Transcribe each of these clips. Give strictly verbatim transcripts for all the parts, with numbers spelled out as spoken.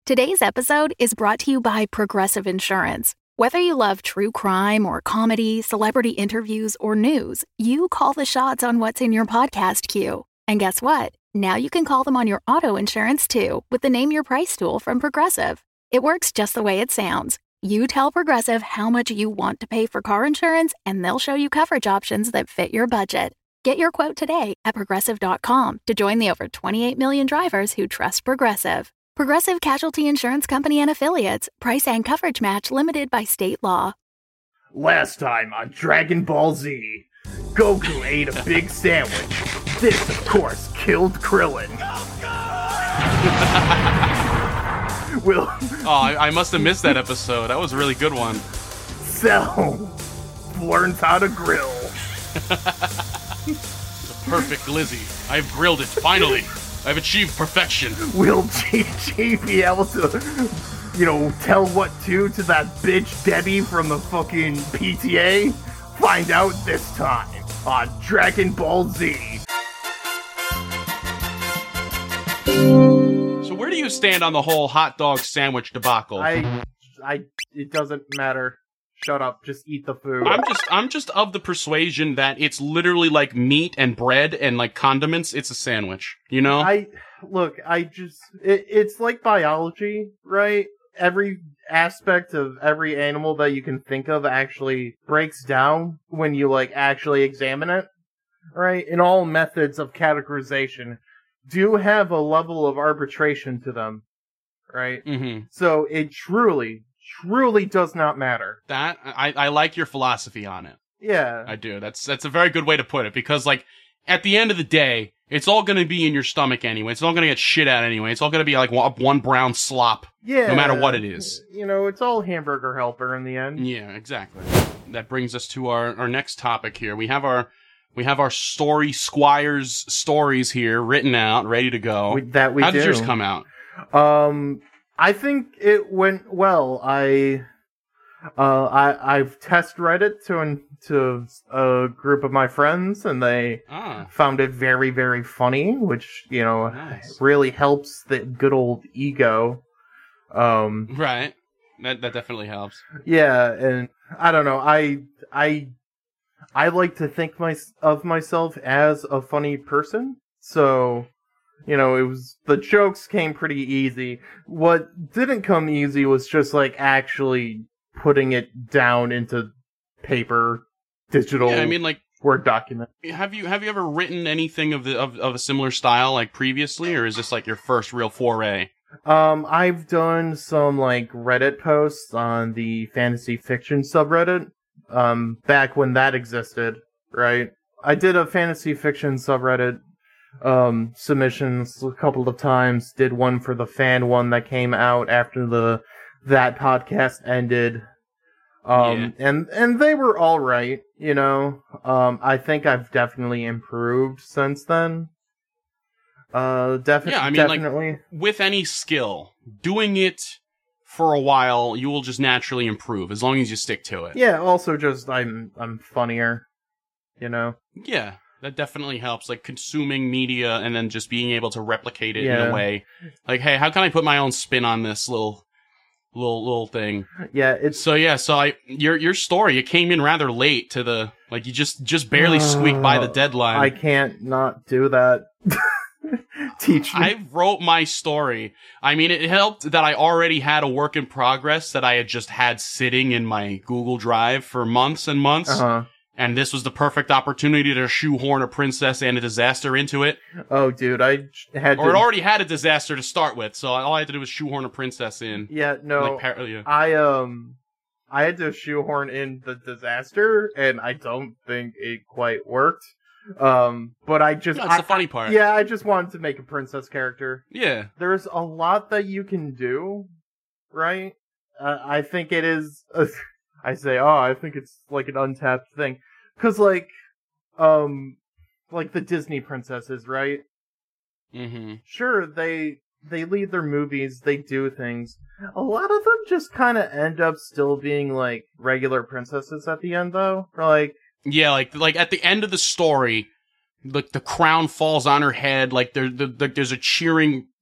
Today's episode is brought to you by Progressive Insurance. Whether you love true crime or comedy, celebrity interviews, or news, you call the shots on what's in your podcast queue. And guess what? Now you can call them on your auto insurance too with the Name Your Price tool from Progressive. It works just the way it sounds. You tell Progressive how much you want to pay for car insurance, and they'll show you coverage options that fit your budget. Get your quote today at Progressive dot com to join the over twenty-eight million drivers who trust Progressive. Progressive Casualty Insurance Company and Affiliates. Price and coverage match limited by state law. Last time on Dragon Ball Z, Goku ate a big sandwich. This, of course, killed Krillin. Will Oh, I, I must have missed that episode. That was a really good one. Cell learns how to grill. The perfect Lizzie. I've grilled it, finally. I've achieved perfection. Will G G be able to, you know, tell what to to that bitch Debbie from the fucking P T A? Find out this time on Dragon Ball Z. So where do you stand on the whole hot dog sandwich debacle? I, I, it doesn't matter. Shut up. Just eat the food. I'm just, I'm just of the persuasion that it's literally like meat and bread and like condiments. It's a sandwich, you know? I look. I just. It, it's like biology, right? Every aspect of every animal that you can think of actually breaks down when you like actually examine it, right? And all methods of categorization do have a level of arbitration to them, right? Mm-hmm. So it truly. Truly does not matter. That I, I like your philosophy on it. Yeah, I do. That's that's a very good way to put it, because like at the end of the day, it's all going to be in your stomach anyway. It's all going to get shit out anyway. It's all going to be like one, one brown slop. Yeah, no matter what it is. You know, it's all hamburger helper in the end. Yeah, exactly. That brings us to our, our next topic here. We have our we have our story squires stories here written out, ready to go. We, that we How do. did yours come out? Um. I think it went well. I, uh, I, I've test read it to an, to a group of my friends, and they Ah. found it very, very funny, which, you know, Nice. really helps the good old ego. Um, Right. That that definitely helps. yeah, and I don't know. I, I, I like to think my, of myself as a funny person, so. You know, it was, the jokes came pretty easy. What didn't come easy was just, like, actually putting it down into paper, digital, Yeah, I mean, like, Word document. have you have you ever written anything of the of, of a similar style like previously, or is this like your first real foray? Um, I've done some, like, Reddit posts on the fantasy fiction subreddit, um, back when that existed, right? I did a fantasy fiction subreddit um submissions a couple of times, did one for the fan one that came out after the that podcast ended, um Yeah. and and they were all right, you know. um I think I've definitely improved since then. uh defi- Yeah, I mean, like- definitely. With any skill, doing it for a while, you will just naturally improve as long as you stick to it. Yeah, also just i'm i'm funnier, you know. Yeah, that definitely helps. Like consuming media and then just being able to replicate it in Yeah. a way. Like, hey, how can I put my own spin on this little, little, little thing? Yeah, it's So yeah, so I your your story, it came in rather late to the like you just just barely squeaked by the deadline. I can't not do that. Teach me. I wrote my story. I mean, it helped that I already had a work in progress that I had just had sitting in my Google Drive for months and months. Uh-huh. And this was the perfect opportunity to shoehorn a princess and a disaster into it. Oh, dude, I j- had Or to... it already had a disaster to start with, so all I had to do was shoehorn a princess in. Yeah, no, Like, par- yeah. I, um, I had to shoehorn in the disaster, and I don't think it quite worked. Um, but I just... No, it's I, the funny part. Yeah, I just wanted to make a princess character. Yeah. There's a lot that you can do, right? Uh, I think it is... A, I say, oh, I think it's like an untapped thing. Because, like, um, like the Disney princesses, right? Mm-hmm. Sure, they they lead their movies, they do things. A lot of them just kind of end up still being, like, regular princesses at the end, though. Or, like... Yeah, like like at the end of the story, like the crown falls on her head, like there, the, the, there's a cheering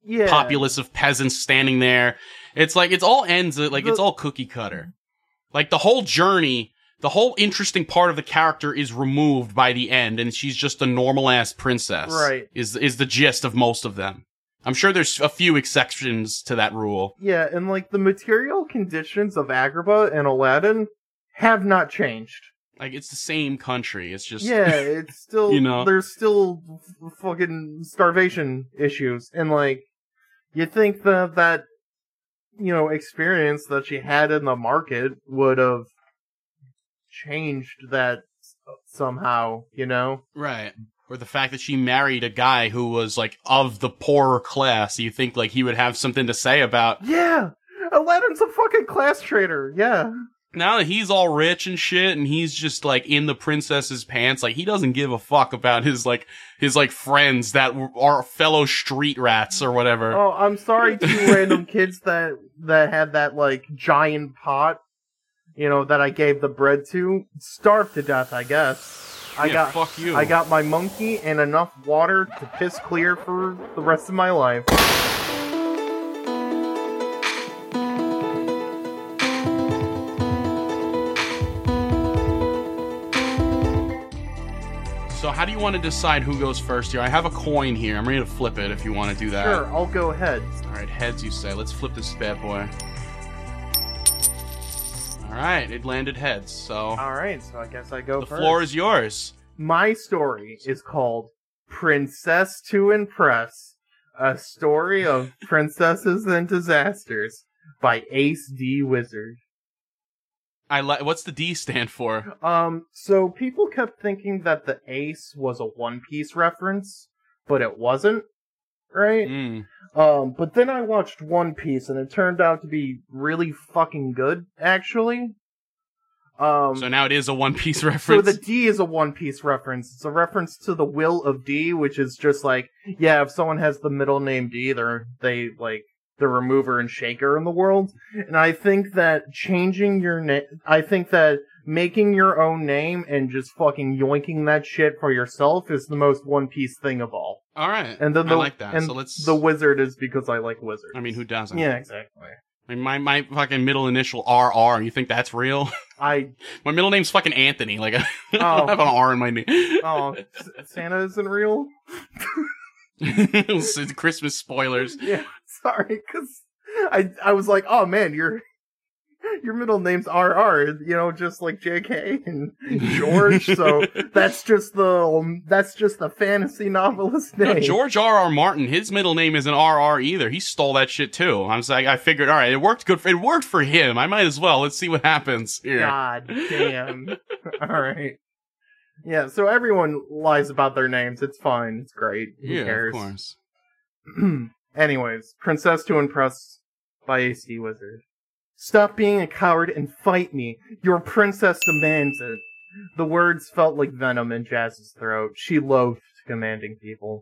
yeah. populace of peasants standing there. It's like, it's all ends, like, The- it's all cookie cutter. Like, the whole journey, the whole interesting part of the character is removed by the end, and she's just a normal-ass princess. Right. Is, is the gist of most of them. I'm sure there's a few exceptions to that rule. Yeah, and like the material conditions of Agrabah and Aladdin have not changed. Like, it's the same country. It's just... Yeah, it's still, You know? there's still f- fucking starvation issues. And like, you think that that, you know, experience that she had in the market would have changed that s- somehow, you know? Right. Or the fact that she married a guy who was, like, of the poorer class. You think, like, he would have something to say about... Yeah! Aladdin's a fucking class traitor, yeah. Now that he's all rich and shit, and he's just, like, in the princess's pants, like, he doesn't give a fuck about his, like, his, like, friends that w- are fellow street rats or whatever. Oh, I'm sorry, two random kids that, that had that, like, giant pot, you know, that I gave the bread to, starved to death, I guess. I Yeah, got, fuck you. I got my monkey and enough water to piss clear for the rest of my life. So how do you want to decide who goes first here? I have a coin here. I'm ready to flip it if you want to do that. Sure, I'll go ahead. Alright, heads you say. Let's flip this bad boy. Alright, it landed heads, so... Alright, so I guess I go The first. floor is yours. My story is called Princess to Impress, a story of princesses and disasters by Ace D. Wizard. I li- What's the D stand for? Um, so people kept thinking that the Ace was a One Piece reference, but it wasn't, right? Mm. Um, but then I watched One Piece and it turned out to be really fucking good, actually. Um, So now it is a One Piece So reference? the D is a One Piece reference. It's a reference to the will of D, which is just like, yeah, if someone has the middle name D, they're, they, like, the remover and shaker in the world. And I think that changing your name, I think that making your own name and just fucking yoinking that shit for yourself is the most One Piece thing of all. Alright, And then the, I like that. And So let's... the wizard is because I like wizards. I mean, who doesn't? Yeah, exactly. I mean, my, my fucking middle initial R R, you think that's real? I, My middle name's fucking Anthony. Like, I Oh. don't have an R in my name. oh, S- Santa isn't real? It's Christmas spoilers. Yeah, sorry, because I I was like, oh man, your your middle name's R R, you know, just like J K and George. So that's just the um, that's just the fantasy novelist name. No, George R. R. Martin, his middle name isn't R R either. He stole that shit too. I was like, I figured, all right, it worked good. For, it worked for him. I might as well. Let's see what happens here. God damn. All right. Yeah, so everyone lies about their names. It's fine. It's great. Who Yeah, cares? of course. Anyways, Princess to Impress by A C Wizard. Stop being a coward and fight me. Your princess demands it. The words felt like venom in Jazz's throat. She loathed commanding people.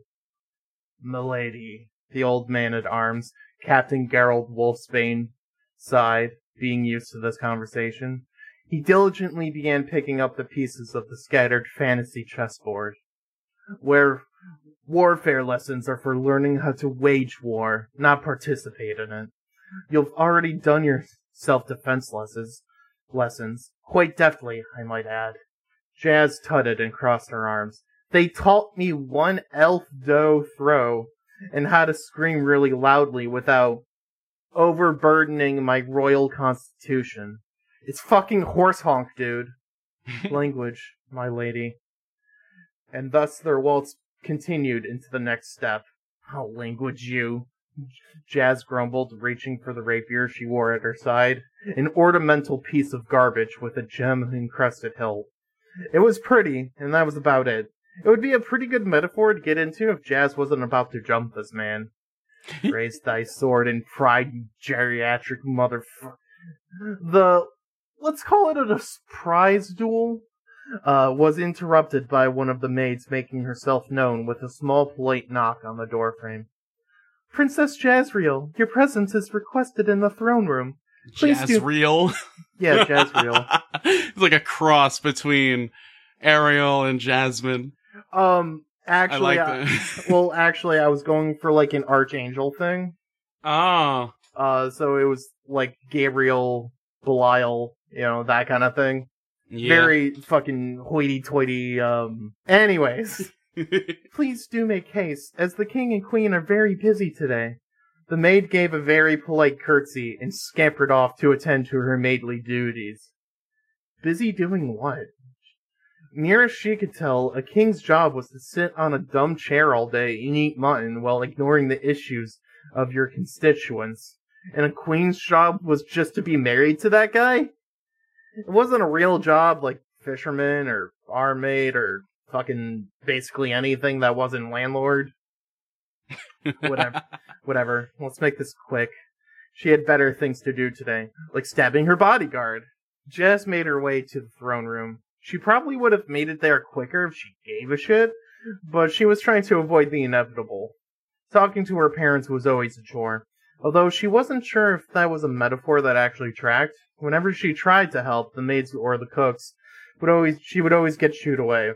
Milady, the old man at arms, Captain Gerald Wolfsbane, sighed, being used to this conversation. He diligently began picking up the pieces of the scattered fantasy chessboard. Where warfare lessons are for learning how to wage war, not participate in it. You've already done your self-defense lessons, lessons, quite deftly, I might add. Jazz tutted and crossed her arms. They taught me one elf dough throw, and how to scream really loudly without overburdening my royal constitution. It's fucking horse honk, dude. Language, my lady. And thus their waltz continued into the next step. Oh, language, you. Jazz grumbled, reaching for the rapier she wore at her side. An ornamental piece of garbage with a gem-encrusted hilt. It was pretty, and that was about it. It would be a pretty good metaphor to get into if Jazz wasn't about to jump this man. Raise thy sword in pride, you geriatric motherfucker. The, let's call it a surprise duel, uh, was interrupted by one of the maids making herself known with a small polite knock on the doorframe. Princess Jazriel, your presence is requested in the throne room. Please do- Jazriel. Yeah, Jazriel. It's like a cross between Ariel and Jasmine. Um, Actually, I I like that. well, actually, I was going for like an archangel thing. Oh. Uh, so it was like Gabriel, Belial, you know, that kind of thing. Yeah. Very fucking hoity-toity. Um. Anyways, please do make haste, as the king and queen are very busy today. The maid gave a very polite curtsy and scampered off to attend to her maidly duties. Busy doing what? Near as she could tell, a king's job was to sit on a dumb chair all day and eat mutton while ignoring the issues of your constituents. And a queen's job was just to be married to that guy? It wasn't a real job like fisherman or barmaid or fucking basically anything that wasn't landlord. Whatever. Whatever. Let's make this quick. She had better things to do today, like stabbing her bodyguard. Jess made her way to the throne room. She probably would have made it there quicker if she gave a shit, but she was trying to avoid the inevitable. Talking to her parents was always a chore, although she wasn't sure if that was a metaphor that actually tracked. Whenever she tried to help, the maids or the cooks would always she would always get shooed away.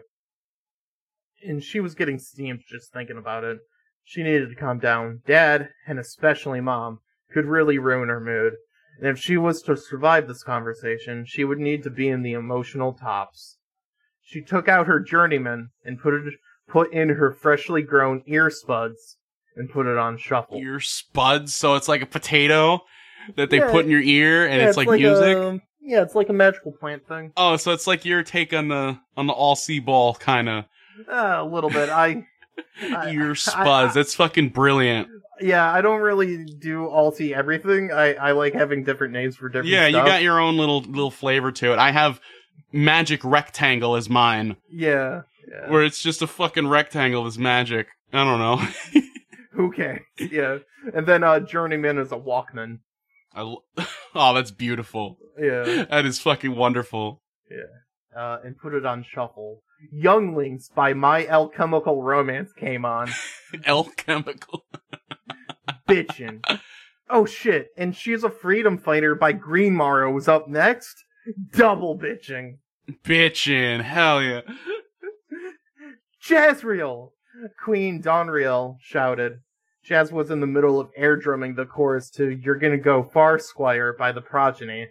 And she was getting steamed just thinking about it. She needed to calm down. Dad, and especially Mom, could really ruin her mood. And if she was to survive this conversation, she would need to be in the emotional tops. She took out her journeyman and put it put in her freshly grown ear spuds and put it on shuffle. Ear spuds, so it's like a potato that they Yeah, put in your ear, and yeah, it's, like, music. A, yeah, it's like a magical plant thing. Oh, so it's like your take on the on the all sea ball kind of Uh, a little bit. I, I ear spuds. I, I, That's fucking brilliant. Yeah, I don't really do alti everything. I, I like having different names for different Yeah, stuff. you got your own little little flavor to it. I have magic rectangle as mine, Yeah, yeah. where it's just a fucking rectangle that's magic. I don't know. Who cares? Yeah. And then uh, Journeyman is a Walkman. I l- oh, that's beautiful. Yeah. That is fucking wonderful. Yeah. Uh, and put it on shuffle. Younglings by My Alchemical Romance came on. Alchemical. Bitchin'. Oh shit, and She's a Freedom Fighter by Green Morrow was up next. Double bitching. Bitchin'. Hell yeah. Jazriel! Queen Donriel shouted. Jazz was in the middle of air drumming the chorus to You're Gonna Go Far, Squire by the Progeny.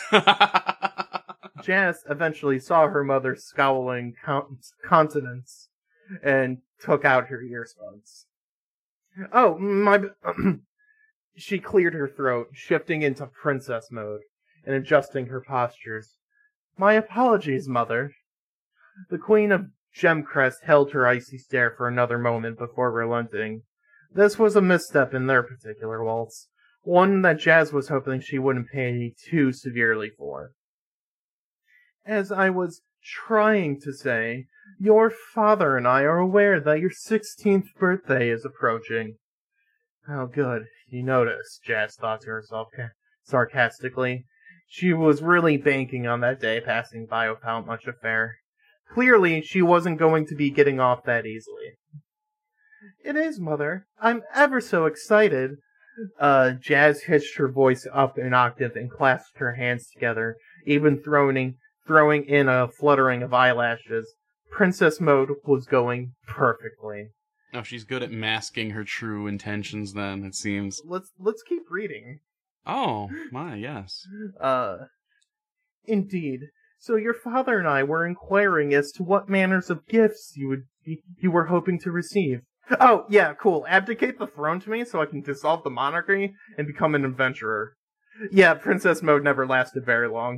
Jazz eventually saw her mother's scowling countenance and took out her earbuds. Oh, my... She cleared her throat, shifting into princess mode and adjusting her postures. My apologies, Mother. The Queen of Gemcrest held her icy stare for another moment before relenting. This was a misstep in their particular waltz, one that Jazz was hoping she wouldn't pay too severely for. As I was trying to say, your father and I are aware that your sixteenth birthday is approaching. Oh, good. You noticed, Jazz thought to herself sarcastically. She was really banking on that day passing by without much affair. Clearly, she wasn't going to be getting off that easily. It is, Mother. I'm ever so excited. Uh, Jazz hitched her voice up an octave and clasped her hands together, even throwing, throwing in a fluttering of eyelashes. Princess mode was going perfectly. Oh, she's good at masking her true intentions then, it seems. Let's let's keep reading. Oh, my, yes. Uh, indeed. So your father and I were inquiring as to what manners of gifts you would be, you were hoping to receive. Oh, yeah, cool. Abdicate the throne to me so I can dissolve the monarchy and become an adventurer. Yeah, princess mode never lasted very long.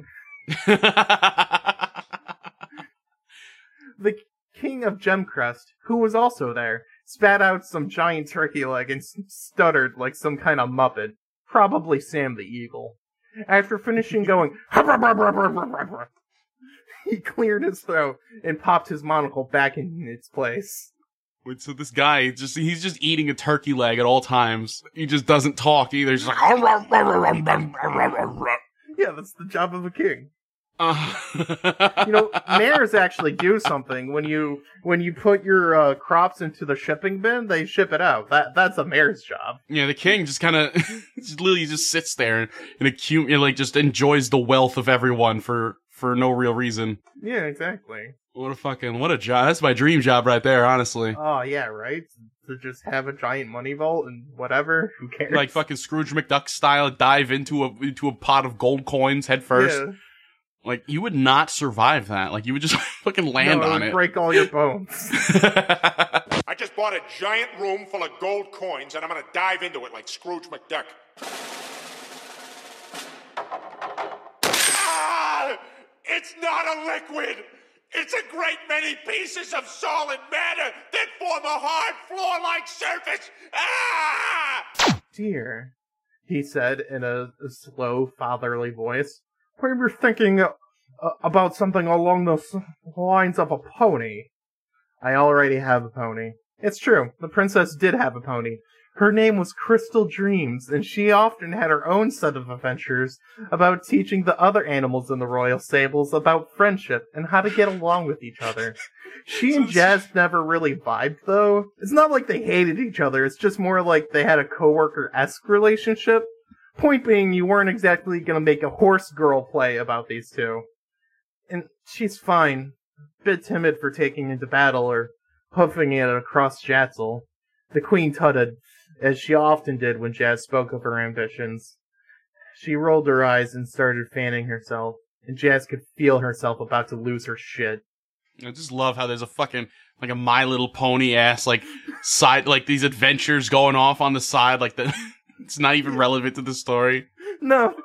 The King of Gemcrest, who was also there, spat out some giant turkey leg and stuttered like some kind of muppet. Probably Sam the Eagle. After finishing going, he cleared his throat and popped his monocle back in its place. Wait, so this guy, just he's just eating a turkey leg at all times. He just doesn't talk either. He's just like... Yeah, that's the job of a king. Uh. You know, mayors actually do something. When you when you put your uh, crops into the shipping bin, they ship it out. That That's a mayor's job. Yeah, the king just kind of, just literally just sits there and, and accum- and like just enjoys the wealth of everyone for, for no real reason. Yeah, exactly. What a fucking, what a job. That's my dream job right there, honestly. Oh, yeah, right? To just have a giant money vault and whatever, who cares? Like fucking Scrooge McDuck style, dive into a into a pot of gold coins head first. Yeah. Like, you would not survive that. Like, you would just fucking land no, it on would it. break all your bones. I just bought a giant room full of gold coins, and I'm gonna dive into it like Scrooge McDuck. Ah! It's not a liquid! It's a great many pieces of solid matter that form a hard floor-like surface! Ah! Dear, he said in a, a slow, fatherly voice, we were thinking uh, about something along the lines of a pony. I already have a pony. It's true, the princess did have a pony. Her name was Crystal Dreams, and she often had her own set of adventures about teaching the other animals in the royal stables about friendship and how to get along with each other. She and Jazz never really vibed, though. It's not like they hated each other, it's just more like they had a coworker-esque relationship. Point being, you weren't exactly gonna make a horse girl play about these two. And she's fine. A bit timid for taking into battle or huffing it across Jatzel. The queen tutted, as she often did when Jazz spoke of her ambitions. She rolled her eyes and started fanning herself, and Jazz could feel herself about to lose her shit. I just love how there's a fucking, like a My Little Pony ass, like, side, like these adventures going off on the side, like the, it's not even relevant to the story. No.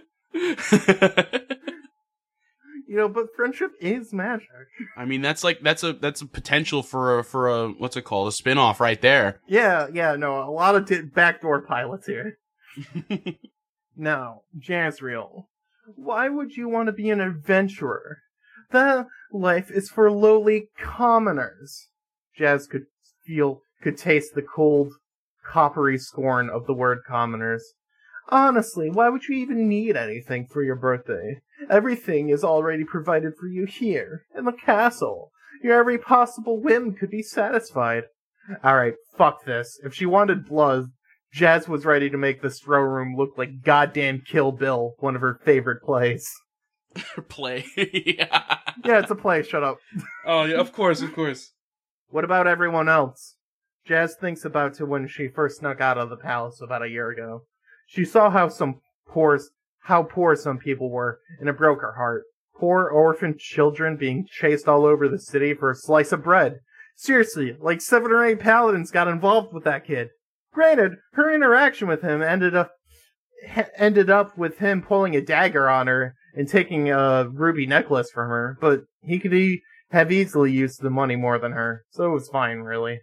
You know, but friendship is magic. I mean, that's like, that's a, that's a potential for a, for a, what's it called? A spin-off right there. Yeah, yeah, no, a lot of t- backdoor pilots here. Now, Jazriel, why would you want to be an adventurer? That life is for lowly commoners. Jazz could feel, could taste the cold, coppery scorn of the word commoners. Honestly, why would you even need anything for your birthday? Everything is already provided for you here, in the castle. Your every possible whim could be satisfied. Alright, fuck this. If she wanted blood, Jazz was ready to make this throw room look like goddamn Kill Bill, one of her favorite plays. Play. Yeah. Yeah, it's a play, shut up. Oh, yeah, of course, of course. What about everyone else? Jazz thinks about to when she first snuck out of the palace about a year ago. She saw how some poor, how poor some people were, and it broke her heart. Poor orphaned children being chased all over the city for a slice of bread. Seriously, like seven or eight paladins got involved with that kid. Granted, her interaction with him ended up ended up with him pulling a dagger on her and taking a ruby necklace from her, but he could e- have easily used the money more than her, so it was fine, really.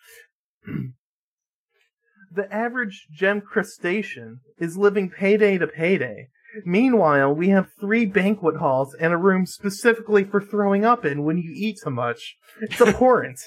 The average gem crustacean is living payday to payday. Meanwhile, we have three banquet halls and a room specifically for throwing up in when you eat too much. It's abhorrent.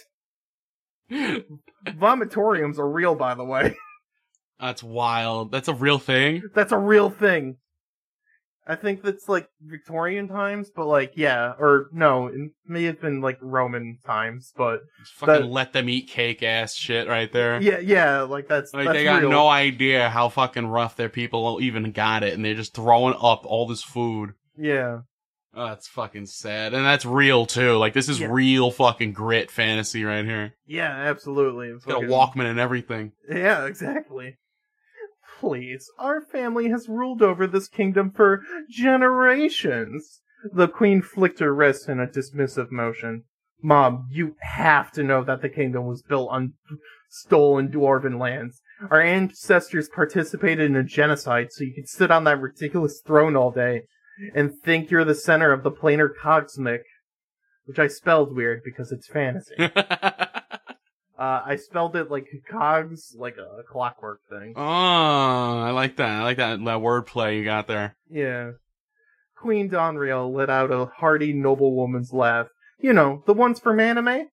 Vomitoriums are real, by the way. That's wild. That's a real thing? That's a real thing. I think that's like Victorian times, but like, yeah, or no, it may have been like Roman times, but Just fucking that, let them eat cake ass shit right there. yeah, yeah, like that's Like that's they got real. no idea how fucking rough their people even got it, and they're just throwing up all this food. Yeah, Oh, that's fucking sad. And that's real too. Like this is Yeah. real fucking grit fantasy right here. yeah, absolutely. It's got a Walkman and everything. Yeah, exactly. Please, our family has ruled over this kingdom for generations. The queen flicked her wrist in a dismissive motion. Mom, you have to know that the kingdom was built on stolen dwarven lands. Our ancestors participated in a genocide so you could sit on that ridiculous throne all day and think you're the center of the planar cosmic, which I spelled weird because it's fantasy. Uh, I spelled it like cogs, like a clockwork thing. Oh, I like that. I like that, that wordplay you got there. Yeah. Queen Donriel let out a hearty noblewoman's laugh. You know, the ones from anime?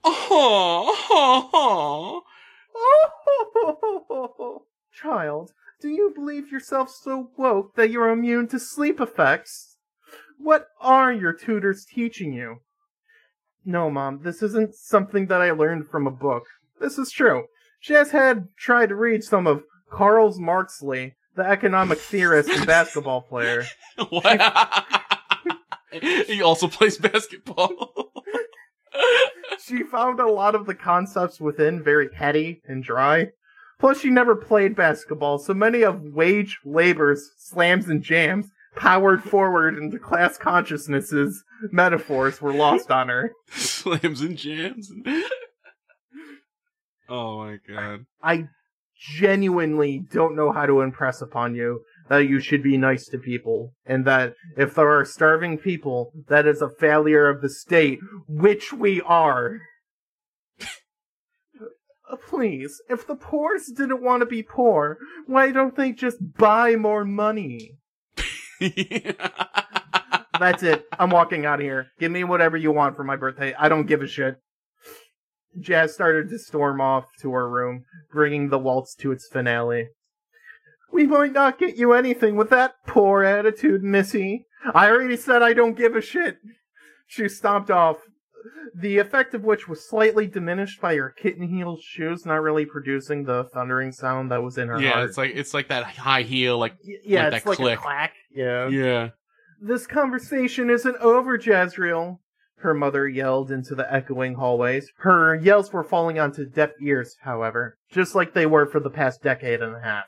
Oh, Oh, child, do you believe yourself so woke that you're immune to sleep effects? What are your tutors teaching you? No, Mom, this isn't something that I learned from a book. This is true. Jazz had tried to read some of Karl Marxley, the economic theorist and basketball player. what? He also plays basketball. She found a lot of the concepts within very heady and dry. Plus, she never played basketball, so many of wage labor's slams and jams powered forward into class consciousnesses metaphors were lost on her. Slams and jams. Oh my god. I genuinely don't know how to impress upon you that you should be nice to people, and that if there are starving people, that is a failure of the state, which we are. Uh, Please, if the poorest didn't want to be poor, why don't they just buy more money? That's it. I'm walking out of here. Give me whatever you want for my birthday. I don't give a shit. Jazz started to storm off to her room, bringing the waltz to its finale. We might not get you anything with that poor attitude, Missy. I already said I don't give a shit. She stomped off, the effect of which was slightly diminished by her kitten heel shoes not really producing the thundering sound that was in her yeah, heart. it's like it's like that high heel, like Y- yeah, like it's that like click. a clack. Yeah. Yeah. This conversation isn't over, Jazriel, her mother yelled into the echoing hallways. Her yells were falling onto deaf ears, however, just like they were for the past decade and a half.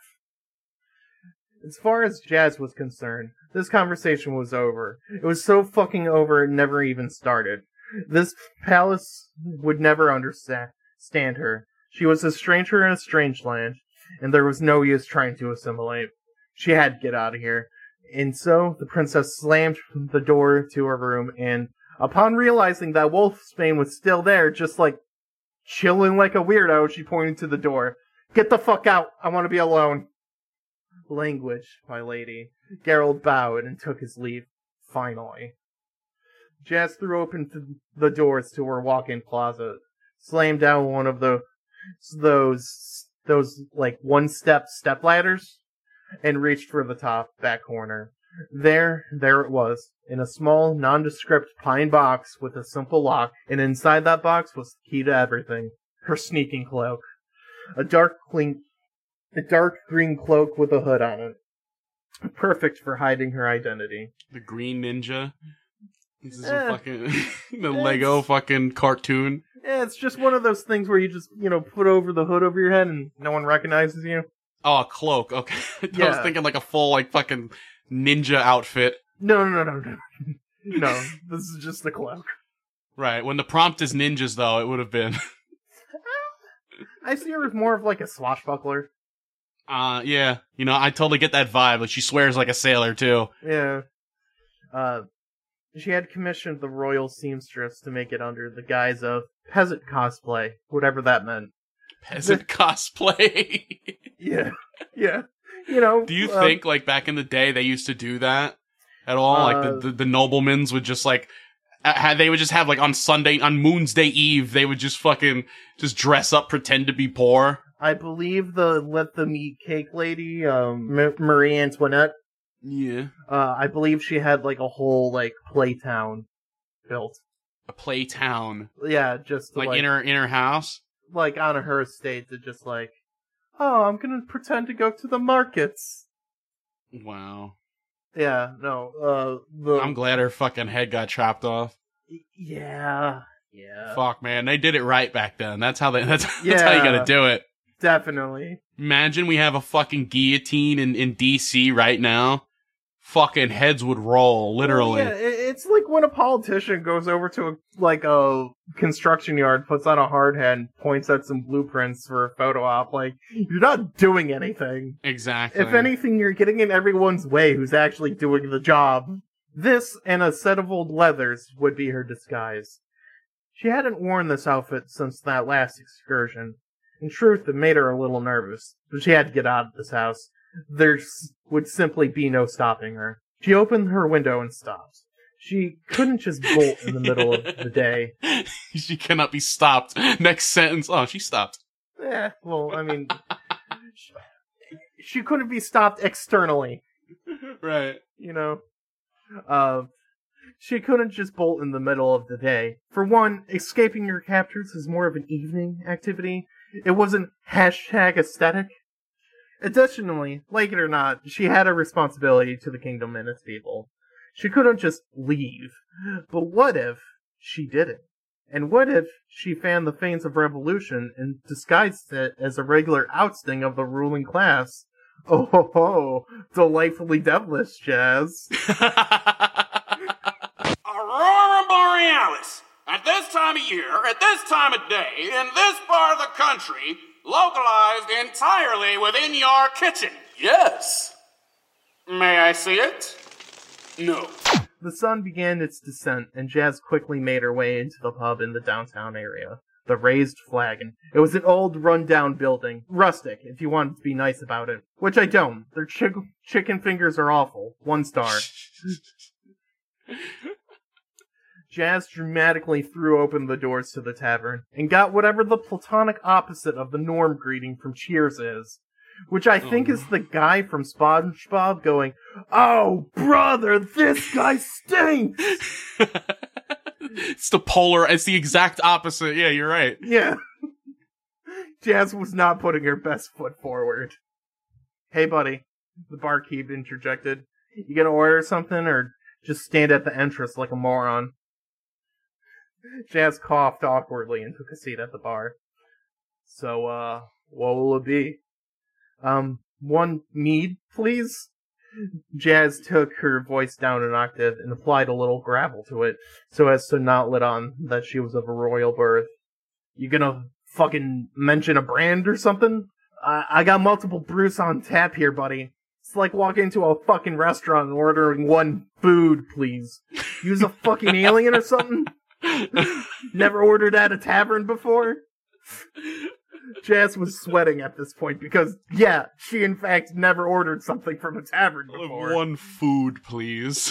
As far as Jazz was concerned, this conversation was over. It was so fucking over it never even started. This palace would never understand stand her. She was a stranger in a strange land, and there was no use trying to assimilate. She had to get out of here. And so, the princess slammed the door to her room, and upon realizing that Wolfsbane was still there, just like chilling like a weirdo, she pointed to the door. Get the fuck out! I want to be alone! Language, my lady. Geralt bowed and took his leave. Finally. Jazz threw open th- the doors to her walk-in closet, slammed down one of the those those like one-step step ladders, and reached for the top back corner. There, there it was, in a small, nondescript pine box with a simple lock, and inside that box was the key to everything: her sneaking cloak, a dark clean, a dark green cloak with a hood on it, perfect for hiding her identity. The Green Ninja. This is Eh. a fucking the Lego fucking cartoon. Yeah, it's just one of those things where you just, you know, put over the hood over your head and no one recognizes you. Oh, a cloak. Okay, I was Yeah. thinking like a full like fucking ninja outfit. No, no, no, no, no. No, this is just the cloak. Right. When the prompt is ninjas, though, it would have been. I see her as more of like a swashbuckler. Uh, yeah. You know, I totally get that vibe. Like she swears like a sailor too. Yeah. Uh, she had commissioned the royal seamstress to make it under the guise of peasant cosplay, whatever that meant. Peasant cosplay. Yeah, yeah. You know. Do you uh, think like back in the day they used to do that at all? Uh, like the, the the noblemans would just like. Had they would just have like on Sunday on Moon's Day Eve they would just fucking just dress up, pretend to be poor. I believe the let them eat cake lady, um, M- Marie Antoinette. Yeah, Uh, I believe she had like a whole like playtown built. a play town Yeah, just to, like, like in her in her house. like on her estate to just like, oh, I'm gonna pretend to go to the markets. Wow, Yeah, no, uh, the I'm glad her fucking head got chopped off. y- yeah, yeah, Fuck, man, they did it right back then. That's how they. That's, that's how Yeah. you gotta do it. definitely. Imagine we have a fucking guillotine in in D C right now. Fucking heads would roll, literally. Well, yeah, it- it's like when a politician goes over to a, like a construction yard, puts on a hard hat, and points at some blueprints for a photo op. Like, you're not doing anything. Exactly. If anything, you're getting in everyone's way who's actually doing the job. This and a set of old leathers would be her disguise. She hadn't worn this outfit since that last excursion. In truth, it made her a little nervous, but she had to get out of this house. There s- would simply be no stopping her. She opened her window and stopped. She couldn't just bolt in the middle of the day. She cannot be stopped. Next sentence. Oh, she stopped. Eh, well, I mean, she, she couldn't be stopped externally. Right. You know, uh, she couldn't just bolt in the middle of the day. For one, escaping your captors is more of an evening activity. It wasn't hashtag aesthetic. Additionally, like it or not, she had a responsibility to the kingdom and its people. She couldn't just leave. But what if she didn't? And what if she fanned the flames of revolution and disguised it as a regular ousting of the ruling class? Oh ho ho, delightfully devilish, Jazz. Aurora Borealis. At this time of year, at this time of day, in this part of the country, localized entirely within your kitchen. Yes. May I see it? No. The sun began its descent, and Jazz quickly made her way into the pub in the downtown area. The Raised Flagon. It was an old, run-down building. Rustic, if you wanted to be nice about it. Which I don't. Their chick- chicken fingers are awful. One star. Jazz dramatically threw open the doors to the tavern, and got whatever the platonic opposite of the norm greeting from Cheers is. Which I think oh. is the guy from SpongeBob going, "Oh, brother, this guy stinks!" It's the polar, it's the exact opposite. Yeah, you're right. Yeah. Jazz was not putting her best foot forward. "Hey, buddy," the barkeep interjected. "You gonna order something, or just stand at the entrance like a moron?" Jazz coughed awkwardly and took a seat at the bar. "So, uh, what will it be?" Um, one mead, please?" Jazz took her voice down an octave and applied a little gravel to it, so as to not let on that she was of a royal birth. "You gonna fucking mention a brand or something? I, I got multiple brews on tap here, buddy. It's like walking into a fucking restaurant and ordering one food, please. Use a fucking alien or something? Never ordered at a tavern before?" Jazz was sweating at this point because, yeah, she in fact never ordered something from a tavern before. One food, please.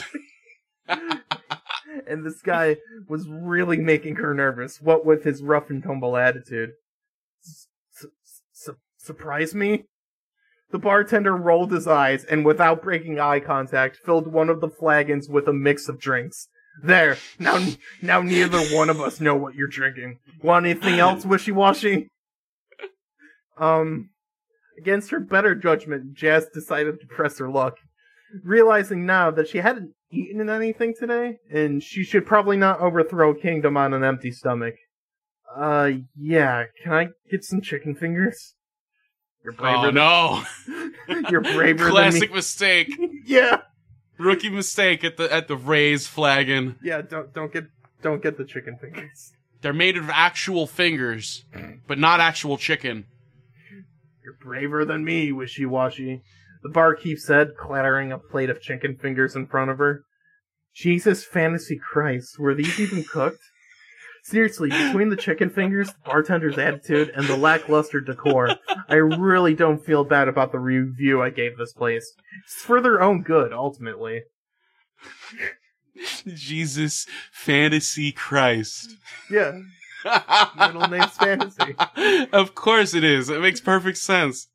And this guy was really making her nervous, what with his rough and tumble attitude. S- su- surprise me? The bartender rolled his eyes and, without breaking eye contact, filled one of the flagons with a mix of drinks. "There, now now neither one of us know what you're drinking. Want anything else, wishy-washy?" Um, against her better judgment, Jazz decided to press her luck, realizing now that she hadn't eaten anything today, and she should probably not overthrow a kingdom on an empty stomach. Uh, yeah, can I get some chicken fingers? You're braver oh, no. Than... You're braver than me. Classic mistake. Yeah. Rookie mistake at the at the Raised Flagon. Yeah, don't don't get don't get the chicken fingers. They're made of actual fingers, but not actual chicken. You're braver than me, wishy-washy, the barkeep said, clattering a plate of chicken fingers in front of her. Jesus fantasy Christ, were these even cooked? Seriously, between the chicken fingers, the bartender's attitude, and the lackluster decor, I really don't feel bad about the review I gave this place. It's for their own good, ultimately. Jesus fantasy Christ. Yeah. Middle name's Fantasy. Of course it is. It makes perfect sense.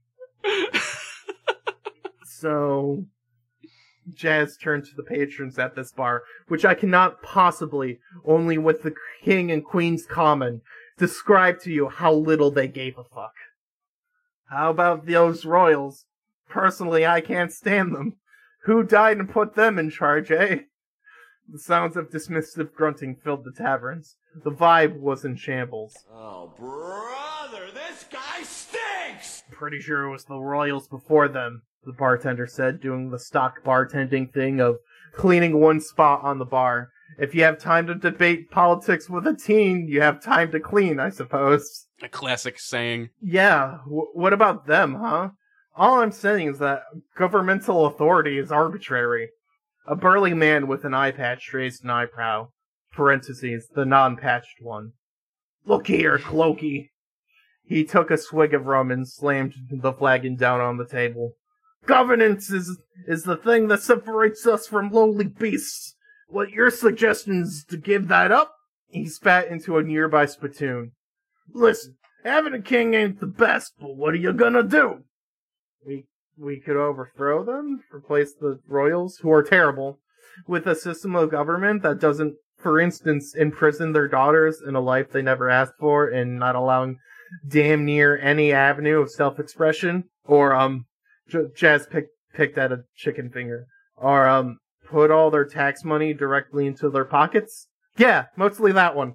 So, Jazz turned to the patrons at this bar, which I cannot possibly, only with the king and queen's common, describe to you how little they gave a fuck. "How about those royals? Personally, I can't stand them. Who died and put them in charge, eh?" The sounds of dismissive grunting filled the taverns. The vibe was in shambles. "Oh, brother, this guy stinks!" "Pretty sure it was the royals before them," the bartender said, doing the stock bartending thing of cleaning one spot on the bar. If you have time to debate politics with a teen, you have time to clean, I suppose. A classic saying. Yeah, w- what about them, huh? All I'm saying is that governmental authority is arbitrary. A burly man with an eye patch raised an eyebrow. Parentheses, the non-patched one. "Look here, Clokey." He took a swig of rum and slammed the flagon down on the table. "Governance is, is the thing that separates us from lowly beasts. What your suggestion is to give that up?" He spat into a nearby spittoon. "Listen, having a king ain't the best, but what are you gonna do?" We we could overthrow them, replace the royals, who are terrible, with a system of government that doesn't, for instance, imprison their daughters in a life they never asked for and not allowing damn near any avenue of self-expression. Or, um, J- Jazz picked, picked at a chicken finger. Or, um, put all their tax money directly into their pockets? Yeah, mostly that one.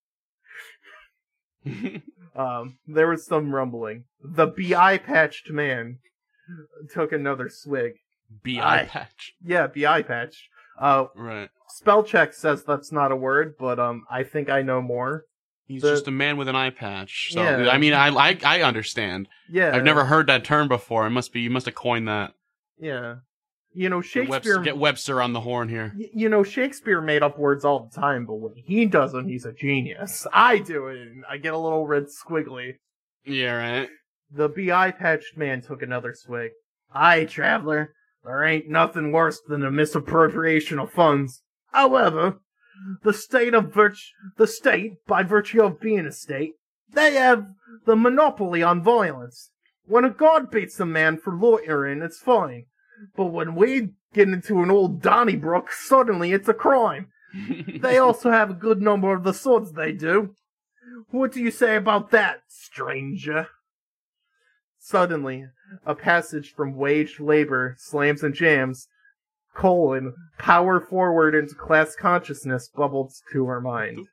um, there was some rumbling. The B-eye patched man took another swig. B-eye patch. Yeah, B-eye patch. Uh, right. Spell check says that's not a word, but um, I think I know more. He's the, just a man with an eye patch. So yeah. I mean, I, I I understand. Yeah. I've never heard that term before. It must be you must have coined that. Yeah. You know, Shakespeare... Get Webster, get Webster on the horn here. Y- you know, Shakespeare made up words all the time, but when he does them, he's a genius. I do it, and I get a little red squiggly. Yeah, right. The B-eye patched man took another swig. Aye, traveler, there ain't nothing worse than a misappropriation of funds. However, the state of virt- the state, by virtue of being a state, they have the monopoly on violence. When a god beats a man for loitering, it's fine. But when we get into an old Donnybrook, suddenly it's a crime. They also have a good number of the swords, they do. What do you say about that, stranger? Suddenly, a passage from wage labor slams and jams, colon, power forward into class consciousness bubbled to her mind.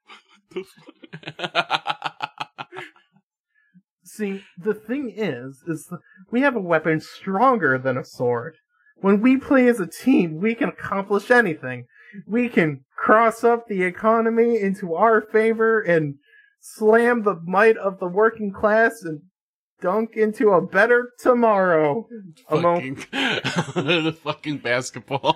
See, the thing is, is we have a weapon stronger than a sword. When we play as a team, we can accomplish anything. We can cross up the economy into our favor and slam the might of the working class and dunk into a better tomorrow. Fucking, the fucking basketball.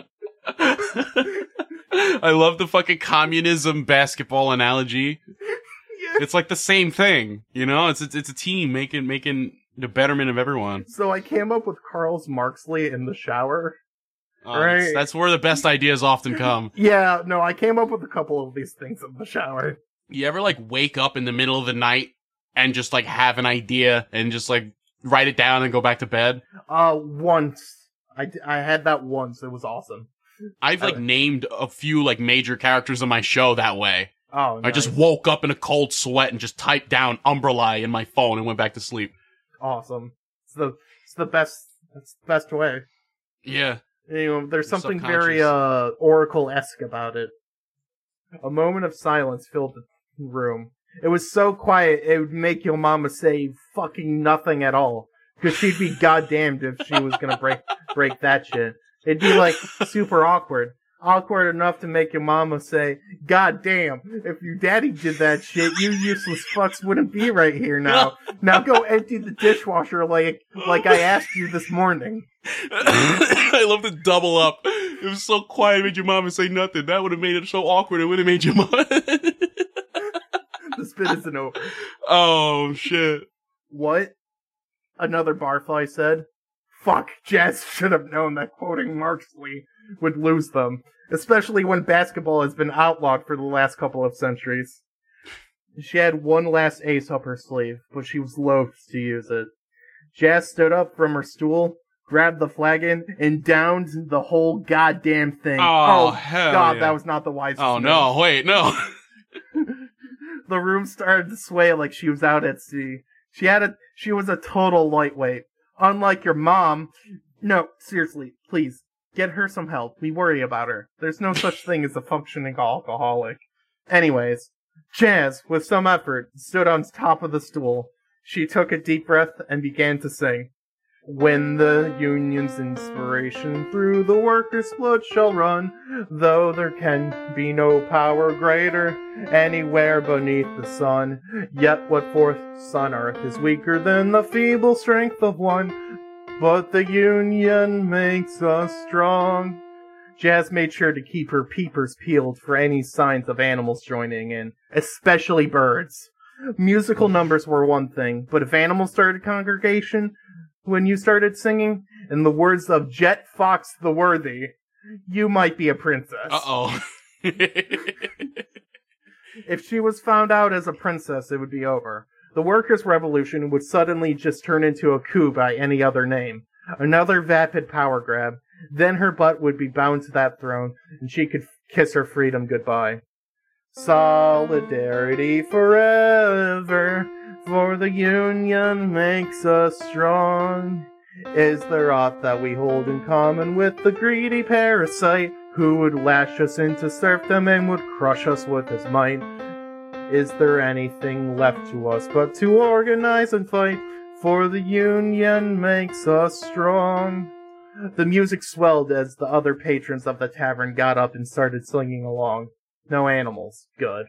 I love the fucking communism basketball analogy. Yeah. It's like the same thing, you know? It's, it's it's a team making making the betterment of everyone. So I came up with Carl's Marxley in the shower. Uh, right? That's, that's where the best ideas often come. Yeah, no, I came up with a couple of these things in the shower. You ever like wake up in the middle of the night and just like have an idea and just like write it down and go back to bed? Uh, once. I, d- I had that once. It was awesome. I've like uh, named a few like major characters on my show that way. Oh, nice. I just woke up in a cold sweat and just typed down Umbrella in my phone and went back to sleep. Awesome. It's the it's the best. It's the best way. Yeah. You know, there's You're something very uh Oracle-esque about it. A moment of silence filled the room. It was so quiet it would make your mama say fucking nothing at all, because she'd be goddamned if she was gonna break break that shit. It'd be like super awkward. Awkward enough to make your mama say, God damn, if your daddy did that shit, you useless fucks wouldn't be right here now. Now go empty the dishwasher like like I asked you this morning. I love the double up. It was so quiet, it made your mama say nothing. That would have made it so awkward, it would have made your mama... The spit isn't over. Oh, shit. What? Another barfly said. Fuck, Jazz should have known that quoting Marxley would lose them, especially when basketball has been outlawed for the last couple of centuries. She had one last ace up her sleeve, but she was loath to use it. Jazz stood up from her stool, grabbed the flagon, and downed the whole goddamn thing. Oh, oh hell God, yeah. that was not the wisest Oh, move. no, wait, no. The room started to sway like she was out at sea. She had a, she was a total lightweight. Unlike your mom. No, seriously, please, get her some help. We worry about her. There's no such thing as a functioning alcoholic. Anyways, Jazz, with some effort, stood on top of the stool. She took a deep breath and began to sing. When the union's inspiration through the workers' blood shall run, though there can be no power greater anywhere beneath the sun, yet what force on earth is weaker than the feeble strength of one? But the union makes us strong. Jazz made sure to keep her peepers peeled for any signs of animals joining in, especially birds. Musical numbers were one thing, but if animals started congregation, when you started singing, in the words of Jet Fox the Worthy, you might be a princess. Uh-oh. If she was found out as a princess, it would be over. The workers' revolution would suddenly just turn into a coup by any other name. Another vapid power grab. Then her butt would be bound to that throne, and she could f- kiss her freedom goodbye. Solidarity forever, for the union makes us strong. Is there aught that we hold in common with the greedy parasite, who would lash us into serfdom and would crush us with his might? Is there anything left to us but to organize and fight, for the union makes us strong? The music swelled as the other patrons of the tavern got up and started singing along. No animals. Good.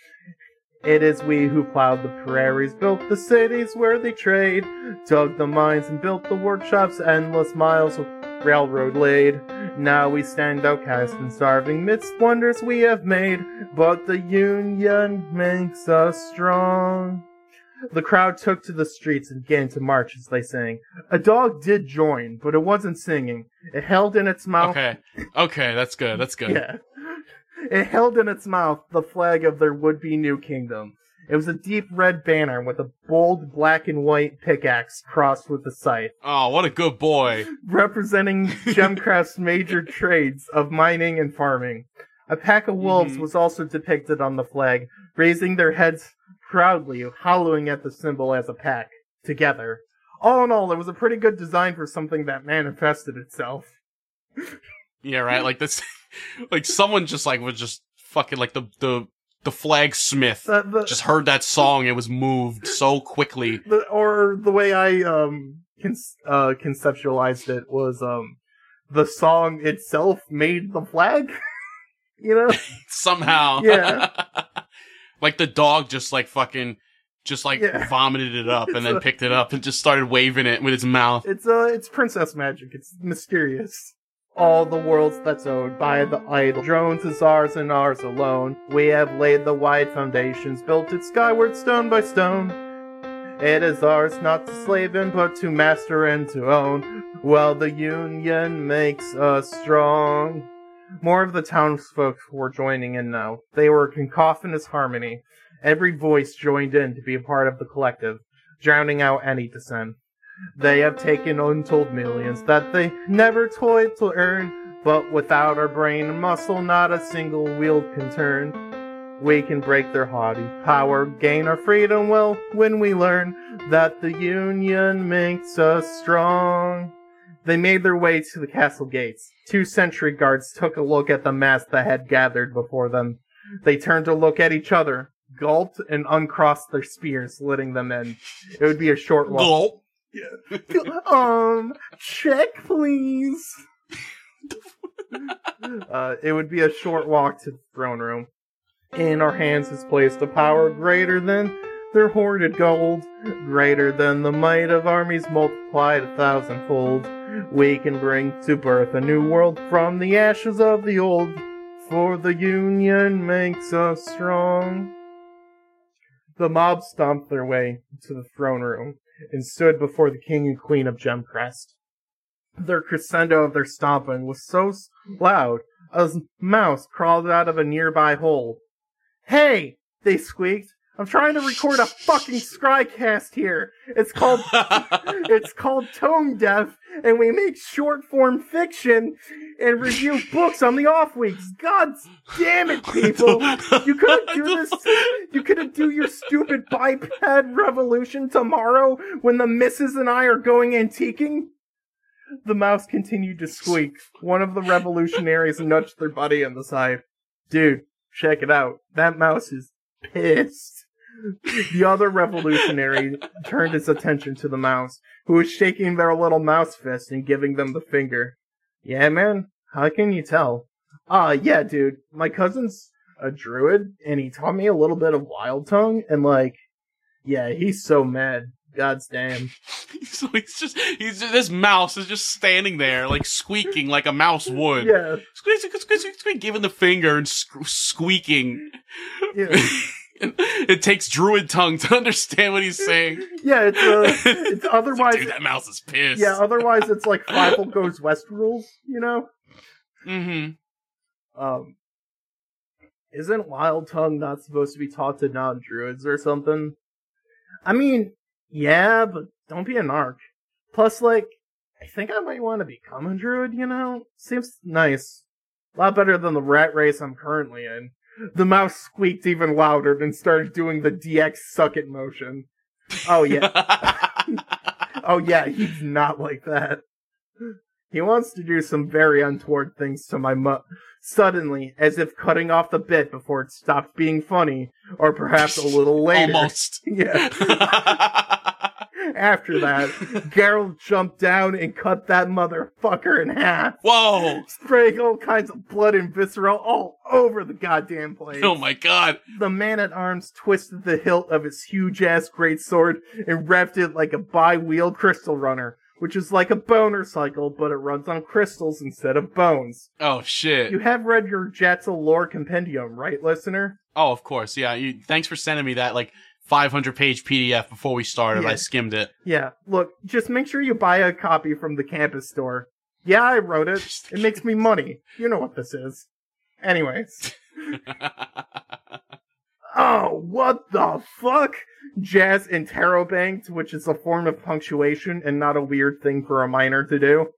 It is we who plowed the prairies, built the cities where they trade, dug the mines and built the workshops, endless miles of railroad laid. Now we stand outcast and starving midst wonders we have made, but the union makes us strong. The crowd took to the streets and began to march as they sang. A dog did join, but it wasn't singing. It held in its mouth... Okay, okay, that's good, that's good. Yeah. It held in its mouth the flag of their would-be new kingdom. It was a deep red banner with a bold black and white pickaxe crossed with a scythe. Oh, what a good boy. Representing Gemcraft's major trades of mining and farming. A pack of wolves mm-hmm. was also depicted on the flag, raising their heads proudly, hollowing at the symbol as a pack, together. All in all, it was a pretty good design for something that manifested itself. Yeah, right, like this... Like, someone just, like, was just fucking, like, the, the, the flagsmith uh, the, just heard that song and was moved so quickly. The, or the way I, um, con- uh, conceptualized it was, um, the song itself made the flag, you know? Somehow. Yeah. Like, the dog just, like, fucking, just, like, yeah. vomited it up and then a, picked it up and just started waving it with its mouth. It's, uh, it's princess magic. It's mysterious. All the worlds that's owed by the idol, drones is ours and ours alone. We have laid the wide foundations, built it skyward stone by stone. It is ours not to slave in, but to master and to own. Well, the union makes us strong. More of the townsfolk were joining in now. They were in cacophonous harmony. Every voice joined in to be a part of the collective, drowning out any dissent. They have taken untold millions that they never toiled to earn, but without our brain and muscle, not a single wheel can turn. We can break their haughty power, gain our freedom well when we learn that the union makes us strong. They made their way to the castle gates. Two sentry guards took a look at the mass that had gathered before them. They turned to look at each other, gulped, and uncrossed their spears, letting them in. It would be a short walk. Gulp. Yeah. um, check, please. uh, it would be a short walk to the throne room. In our hands is placed a power greater than their hoarded gold, greater than the might of armies multiplied a thousandfold. We can bring to birth a new world from the ashes of the old, for the union makes us strong. The mob stomped their way to the throne room and stood before the king and queen of Gemcrest. Their crescendo of their stomping was so loud, a mouse crawled out of a nearby hole. "Hey!" they squeaked. "I'm trying to record a fucking scrycast here. It's called it's called Tone Deaf, and we make short form fiction and review books on the off weeks. God damn it, people! You couldn't do this. You couldn't do your stupid biped revolution tomorrow when the missus and I are going antiquing." The mouse continued to squeak. One of the revolutionaries nudged their buddy on the side. "Dude, check it out. That mouse is pissed." The other revolutionary turned his attention to the mouse, who was shaking their little mouse fist and giving them the finger. "Yeah, man? How can you tell?" "Ah, uh, yeah, dude. My cousin's a druid, and he taught me a little bit of Wild Tongue, and, like, yeah, he's so mad. God's damn." So he's just, he's just, this mouse is just standing there, like, squeaking like a mouse would. Yeah. Squeak, squeak, squeak, squeak, squeak, giving the finger and sque- squeaking. Yeah. It takes druid tongue to understand what he's saying. Yeah, it's, uh, it's otherwise... Dude, that mouse is pissed. Yeah, otherwise it's like Fievel Goes West rules, you know? Mm-hmm. Um, isn't Wild Tongue not supposed to be taught to non-druids or something? I mean, yeah, but don't be a narc. Plus, like, I think I might want to become a druid, you know? Seems nice. A lot better than the rat race I'm currently in. The mouse squeaked even louder and started doing the D X suck it motion. Oh, yeah. Oh yeah, he's not like that. He wants to do some very untoward things to my mu- suddenly, as if cutting off the bit before it stopped being funny, or perhaps a little later. Almost. Yeah. After that, Geralt jumped down and cut that motherfucker in half. Whoa! Spraying all kinds of blood and visceral all over the goddamn place. Oh my god. The man-at-arms twisted the hilt of his huge-ass greatsword and revved it like a bi-wheel crystal runner, which is like a boner cycle, but it runs on crystals instead of bones. Oh shit. You have read your Jatzel lore compendium, right, listener? Oh, of course. Yeah. You, thanks for sending me that, like, five hundred page P D F before we started. Yeah. I skimmed it. Yeah, look, just make sure you buy a copy from the campus store. Yeah, I wrote it. It makes me money. You know what this is. Anyways. Oh, what the fuck? Jazz interrobanked, which is a form of punctuation and not a weird thing for a minor to do.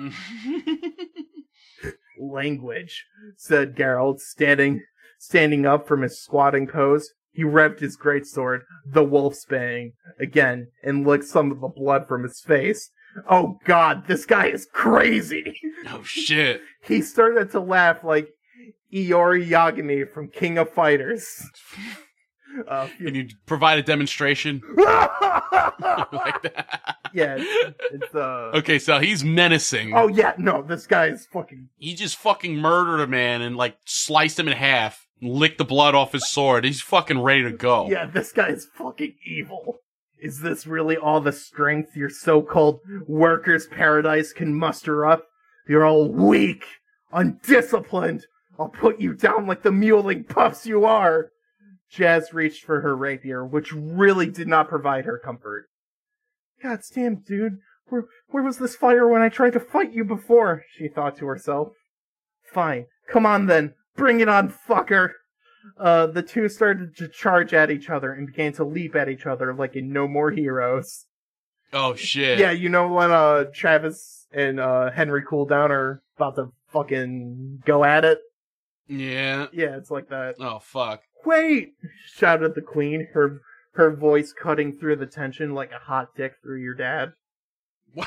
Language, said Geralt, standing standing up from his squatting pose. He revved his greatsword, the Wolfsbane, again, and licked some of the blood from his face. Oh god, this guy is crazy! Oh shit. He started to laugh like Iori Yagami from King of Fighters. Uh, Can you provide a demonstration? Like that. Yeah, it's, it's uh... Okay, so he's menacing. Oh yeah, no, this guy is fucking... He just fucking murdered a man and, like, sliced him in half. Licked the blood off his sword. He's fucking ready to go. Yeah, this guy is fucking evil. Is this really all the strength your so-called workers' paradise can muster up? You're all weak, undisciplined. I'll put you down like the mewling pups you are. Jazz reached for her rapier, which really did not provide her comfort. God damn, dude. Where, where was this fire when I tried to fight you before? She thought to herself. Fine. Come on then. Bring it on, fucker! Uh, the two started to charge at each other and began to leap at each other like in No More Heroes. Oh, shit. Yeah, you know when, uh, Travis and, uh, Henry Cooldown are about to fucking go at it? Yeah. Yeah, it's like that. Oh, fuck. Wait! Shouted the queen, her, her voice cutting through the tension like a hot dick through your dad. What?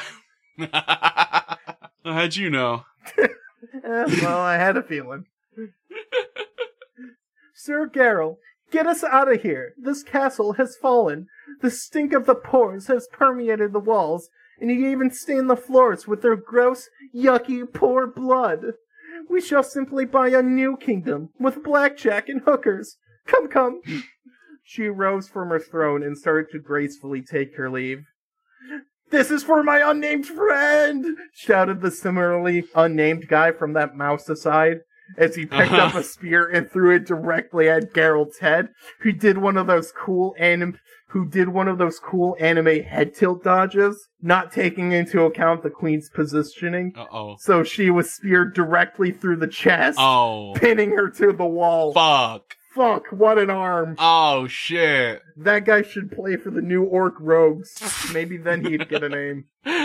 How'd you know? eh, well, I had a feeling. Sir Geralt, get us out of here. This castle has fallen. The stink of the pores has permeated the walls, and you even stained the floors with their gross, yucky, poor blood. We shall simply buy a new kingdom, with blackjack and hookers. Come, come. She rose from her throne and started to gracefully take her leave. This is for my unnamed friend! Shouted the similarly unnamed guy from that mouse aside, as he picked uh-huh. up a spear and threw it directly at Geralt's head, who did one of those cool anim- who did one of those cool anime head tilt dodges, not taking into account the queen's positioning. Uh-oh. So she was speared directly through the chest, oh. pinning her to the wall. Fuck. Fuck, what an arm. Oh, shit. That guy should play for the New Orc Rogues. Maybe then he'd get a name.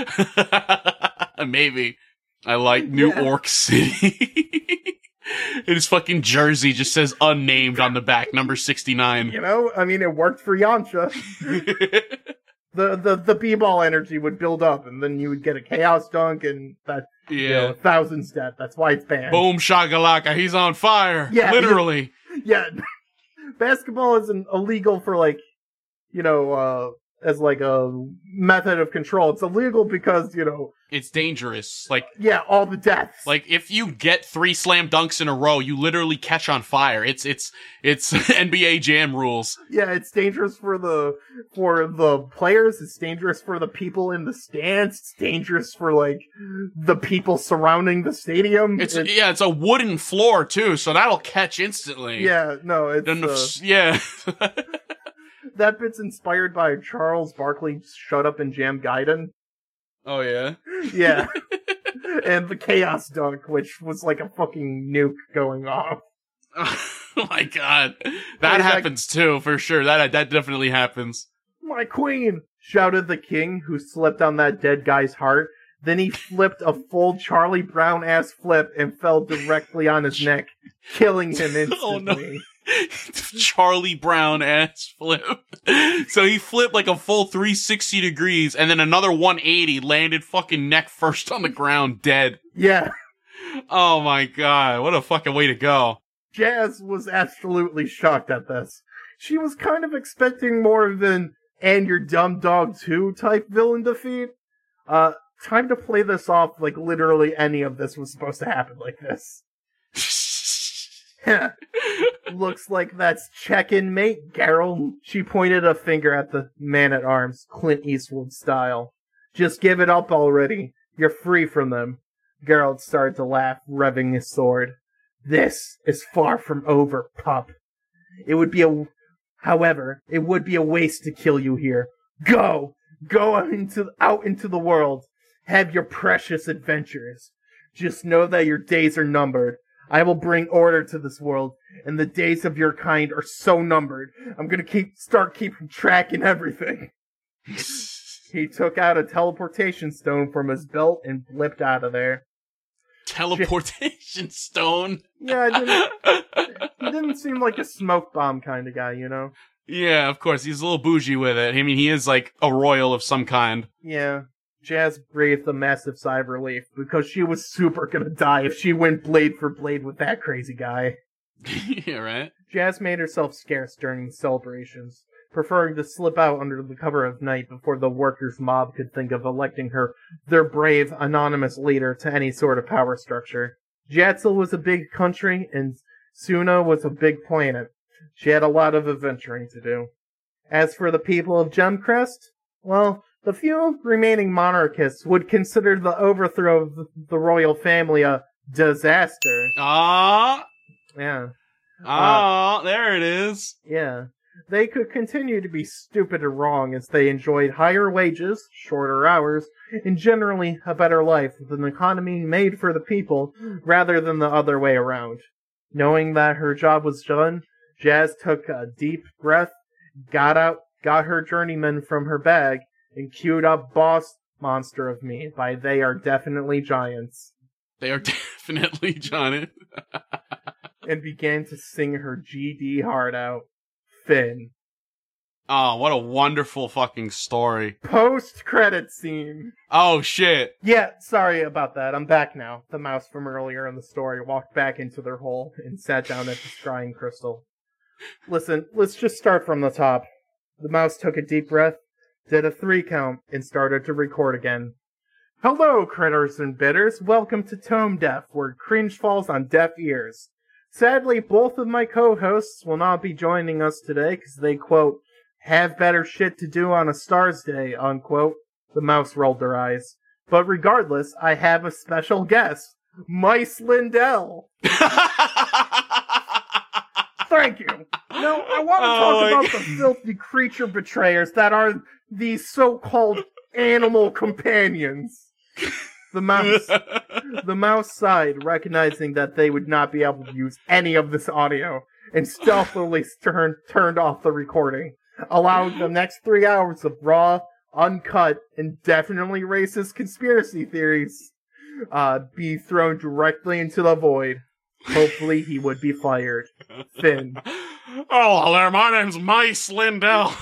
Maybe. I like New Yeah. Orc City. And his fucking jersey just says unnamed on the back, number sixty-nine. You know, I mean, it worked for Yamcha. the the the b-ball energy would build up, and then you would get a chaos dunk, and that Yeah. you know, thousand step. That's why it's banned. Boom shakalaka, he's on fire. Yeah, Literally. Yeah, basketball isn't illegal for like, you know, uh, as like a method of control. It's illegal because you know. It's dangerous. Like, Yeah, all the deaths. like if you get three slam dunks in a row, you literally catch on fire. It's it's it's N B A Jam rules. Yeah, it's dangerous for the for the players. It's dangerous for the people in the stands. It's dangerous for like the people surrounding the stadium. It's, yeah, it's a wooden floor too, so that'll catch instantly. yeah, no, it's Then the uh, f- yeah. that bit's inspired by Charles Barkley's "Shut Up and Jam Gaiden." Oh yeah. Yeah, and the Chaos Dunk, which was like a fucking nuke going off. Oh my god. That Wait, happens too, for sure. That that definitely happens. My queen! Shouted the king, who slipped on that dead guy's heart. Then he flipped a full Charlie Brown ass flip and fell directly on his neck, killing him instantly. Oh no. Charlie Brown ass flip. So he flipped like a full three sixty degrees and then another one eighty, landed fucking neck first on the ground, dead. Yeah. Oh my god, what a fucking way to go. Jazz was absolutely shocked at this. She was kind of expecting more than "and your dumb dog too" type villain defeat. Uh, time to play this off like literally any of this was supposed to happen like this. Looks like that's check-in, mate, Geralt. She pointed a finger at the man-at-arms, Clint Eastwood style. Just give it up already. You're free from them. Geralt started to laugh, revving his sword. This is far from over, pup. It would be a... However, it would be a waste to kill you here. Go! Go out into, out into the world. Have your precious adventures. Just know that your days are numbered. I will bring order to this world, and the days of your kind are so numbered. I'm gonna keep start keeping track and everything. He took out a teleportation stone from his belt and blipped out of there. Teleportation stone? Yeah, it didn't, he didn't seem like a smoke bomb kind of guy, you know? Yeah, of course. He's a little bougie with it. I mean, he is like a royal of some kind. Yeah. Jazz breathed a massive sigh of relief, because she was super gonna die if she went blade for blade with that crazy guy. Yeah, right? Jazz made herself scarce during the celebrations, preferring to slip out under the cover of night before the workers' mob could think of electing her their brave, anonymous leader to any sort of power structure. Jatzel was a big country, and Suna was a big planet. She had a lot of adventuring to do. As for the people of Gemcrest, well, the few remaining monarchists would consider the overthrow of the royal family a disaster. Ah, Yeah. ah, Uh, there it is. Yeah. They could continue to be stupid and wrong as they enjoyed higher wages, shorter hours, and generally a better life with an economy made for the people rather than the other way around. Knowing that her job was done, Jazz took a deep breath, got out, got her journeyman from her bag, and queued up Boss Monster of Me by They Are Definitely Giants. They are definitely Johnny. And began to sing her G D heart out. Finn. Oh, what a wonderful fucking story. Post-credit scene. Oh, shit. Yeah, sorry about that. I'm back now. The mouse from earlier in the story walked back into their hole and sat down at the scrying crystal. Listen, let's just start from the top. The mouse took a deep breath, did a three count, and started to record again. Hello, critters and bitters. Welcome to Tome Deaf, where cringe falls on deaf ears. Sadly, both of my co-hosts will not be joining us today because they, quote, have better shit to do on a Stars Day, unquote. The mouse rolled their eyes. But regardless, I have a special guest, Mice Lindell. Thank you. Now, I want to Oh, talk about my- the filthy creature betrayers that are these so-called animal companions. The mouse, the mouse sighed, recognizing that they would not be able to use any of this audio, and stealthily turned turned off the recording, allowing the next three hours of raw, uncut, and definitely racist conspiracy theories uh, be thrown directly into the void. Hopefully, he would be fired. Finn. Oh, hello, my name's Mice Lindell.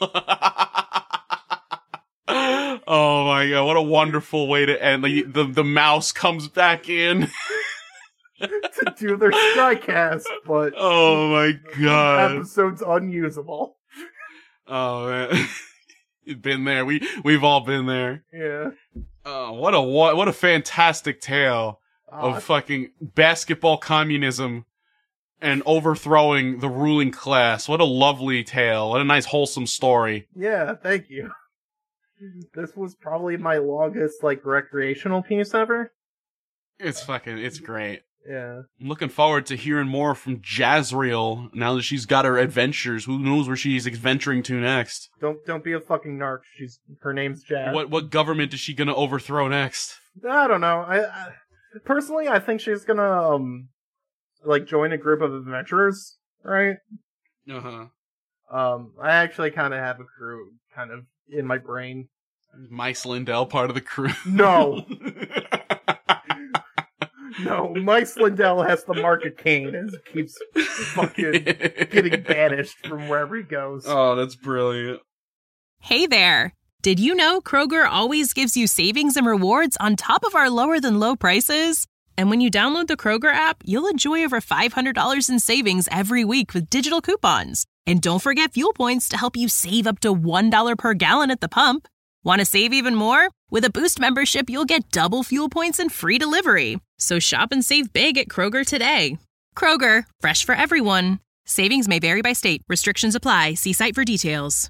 Oh my god, what a wonderful way to end. The the, the mouse comes back in. To do their Strikecast, but Oh my god. episode's unusable. Oh man. You've been there. We we've all been there. Yeah. Oh, what a what, what a fantastic tale Uh, of fucking basketball communism and overthrowing the ruling class. What a lovely tale. What a nice wholesome story. yeah, thank you. This was probably my longest, like, recreational piece ever. It's fucking it's great. Yeah. I'm looking forward to hearing more from Jazriel now that she's got her adventures. Who knows where she's adventuring to next? Don't don't be a fucking narc. She's her name's Jazz. What what government is she gonna overthrow next? I don't know. I, I personally, I think she's gonna um like join a group of adventurers, right? Uh huh. Um, I actually kind of have a crew kind of in my brain. Mice Lindell part of the crew. No. No, Mike Lindell has to mark a cane as he keeps fucking getting banished from wherever he goes. Oh, that's brilliant. Hey there. Did you know Kroger always gives you savings and rewards on top of our lower than low prices? And when you download the Kroger app, you'll enjoy over five hundred dollars in savings every week with digital coupons. And don't forget fuel points to help you save up to one dollar per gallon at the pump. Want to save even more? With a Boost membership, you'll get double fuel points and free delivery. So shop and save big at Kroger today. Kroger, fresh for everyone. Savings may vary by state. Restrictions apply. See site for details.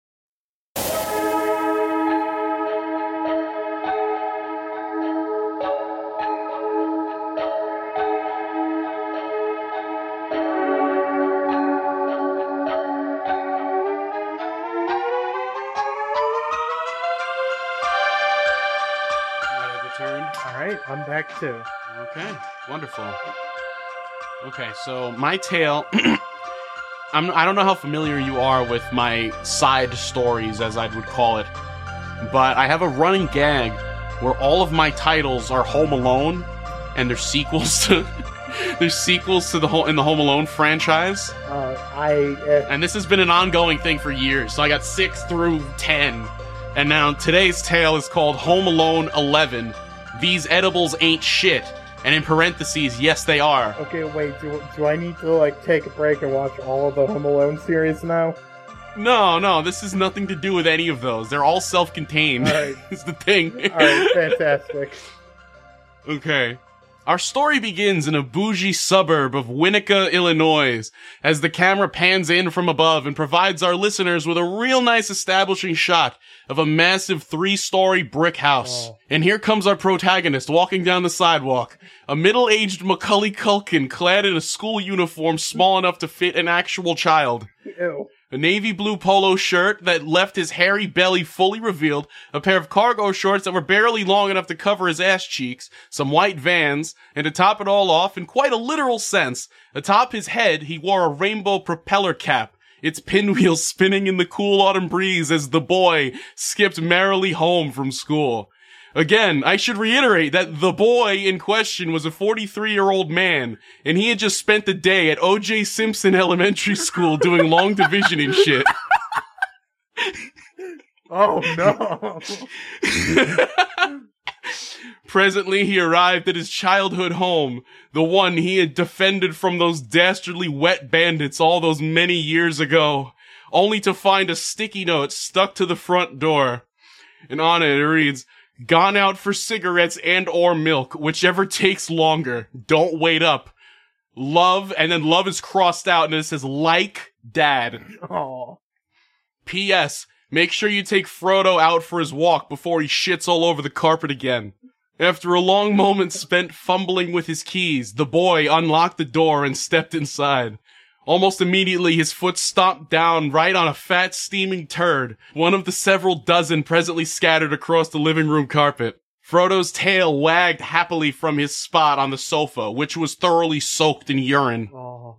Alright, I'm back too. Okay, wonderful. Okay, so my tale... I'm, I don't know how familiar you are with my side stories, as I would call it, but I have a running gag where all of my titles are Home Alone, and they're sequels to... There's sequels to the whole in the Home Alone franchise. Uh, I... Uh... And this has been an ongoing thing for years, so I got six through ten. And now today's tale is called Home Alone eleven. These edibles ain't shit. And in parentheses, yes they are. Okay, wait, do, do I need to, like, take a break and watch all of the Home Alone series now? No, no, this has nothing to do with any of those. They're all self-contained. Alright. Is the thing. Alright, fantastic. Okay. Our story begins in a bougie suburb of Winnetka, Illinois, as the camera pans in from above and provides our listeners with a real nice establishing shot of a massive three-story brick house. Oh. And here comes our protagonist walking down the sidewalk, a middle-aged Macaulay Culkin clad in a school uniform small enough to fit an actual child. Ew. A navy blue polo shirt that left his hairy belly fully revealed, a pair of cargo shorts that were barely long enough to cover his ass cheeks, some white Vans, and to top it all off, in quite a literal sense, atop his head he wore a rainbow propeller cap, its pinwheel spinning in the cool autumn breeze as the boy skipped merrily home from school. Again, I should reiterate that the boy in question was a forty-three-year-old man, and he had just spent the day at O J Simpson Elementary School doing long division and shit. Oh, no. Presently, he arrived at his childhood home, the one he had defended from those dastardly wet bandits all those many years ago, only to find a sticky note stuck to the front door. And on it, it reads, "Gone out for cigarettes and or milk, whichever takes longer. Don't wait up. Love," and then love is crossed out and it says, "like dad." Oh. P S. Make sure you take Frodo out for his walk before he shits all over the carpet again. After a long moment spent fumbling with his keys, the boy unlocked the door and stepped inside. Almost immediately, his foot stomped down right on a fat, steaming turd, one of the several dozen presently scattered across the living room carpet. Frodo's tail wagged happily from his spot on the sofa, which was thoroughly soaked in urine. Oh.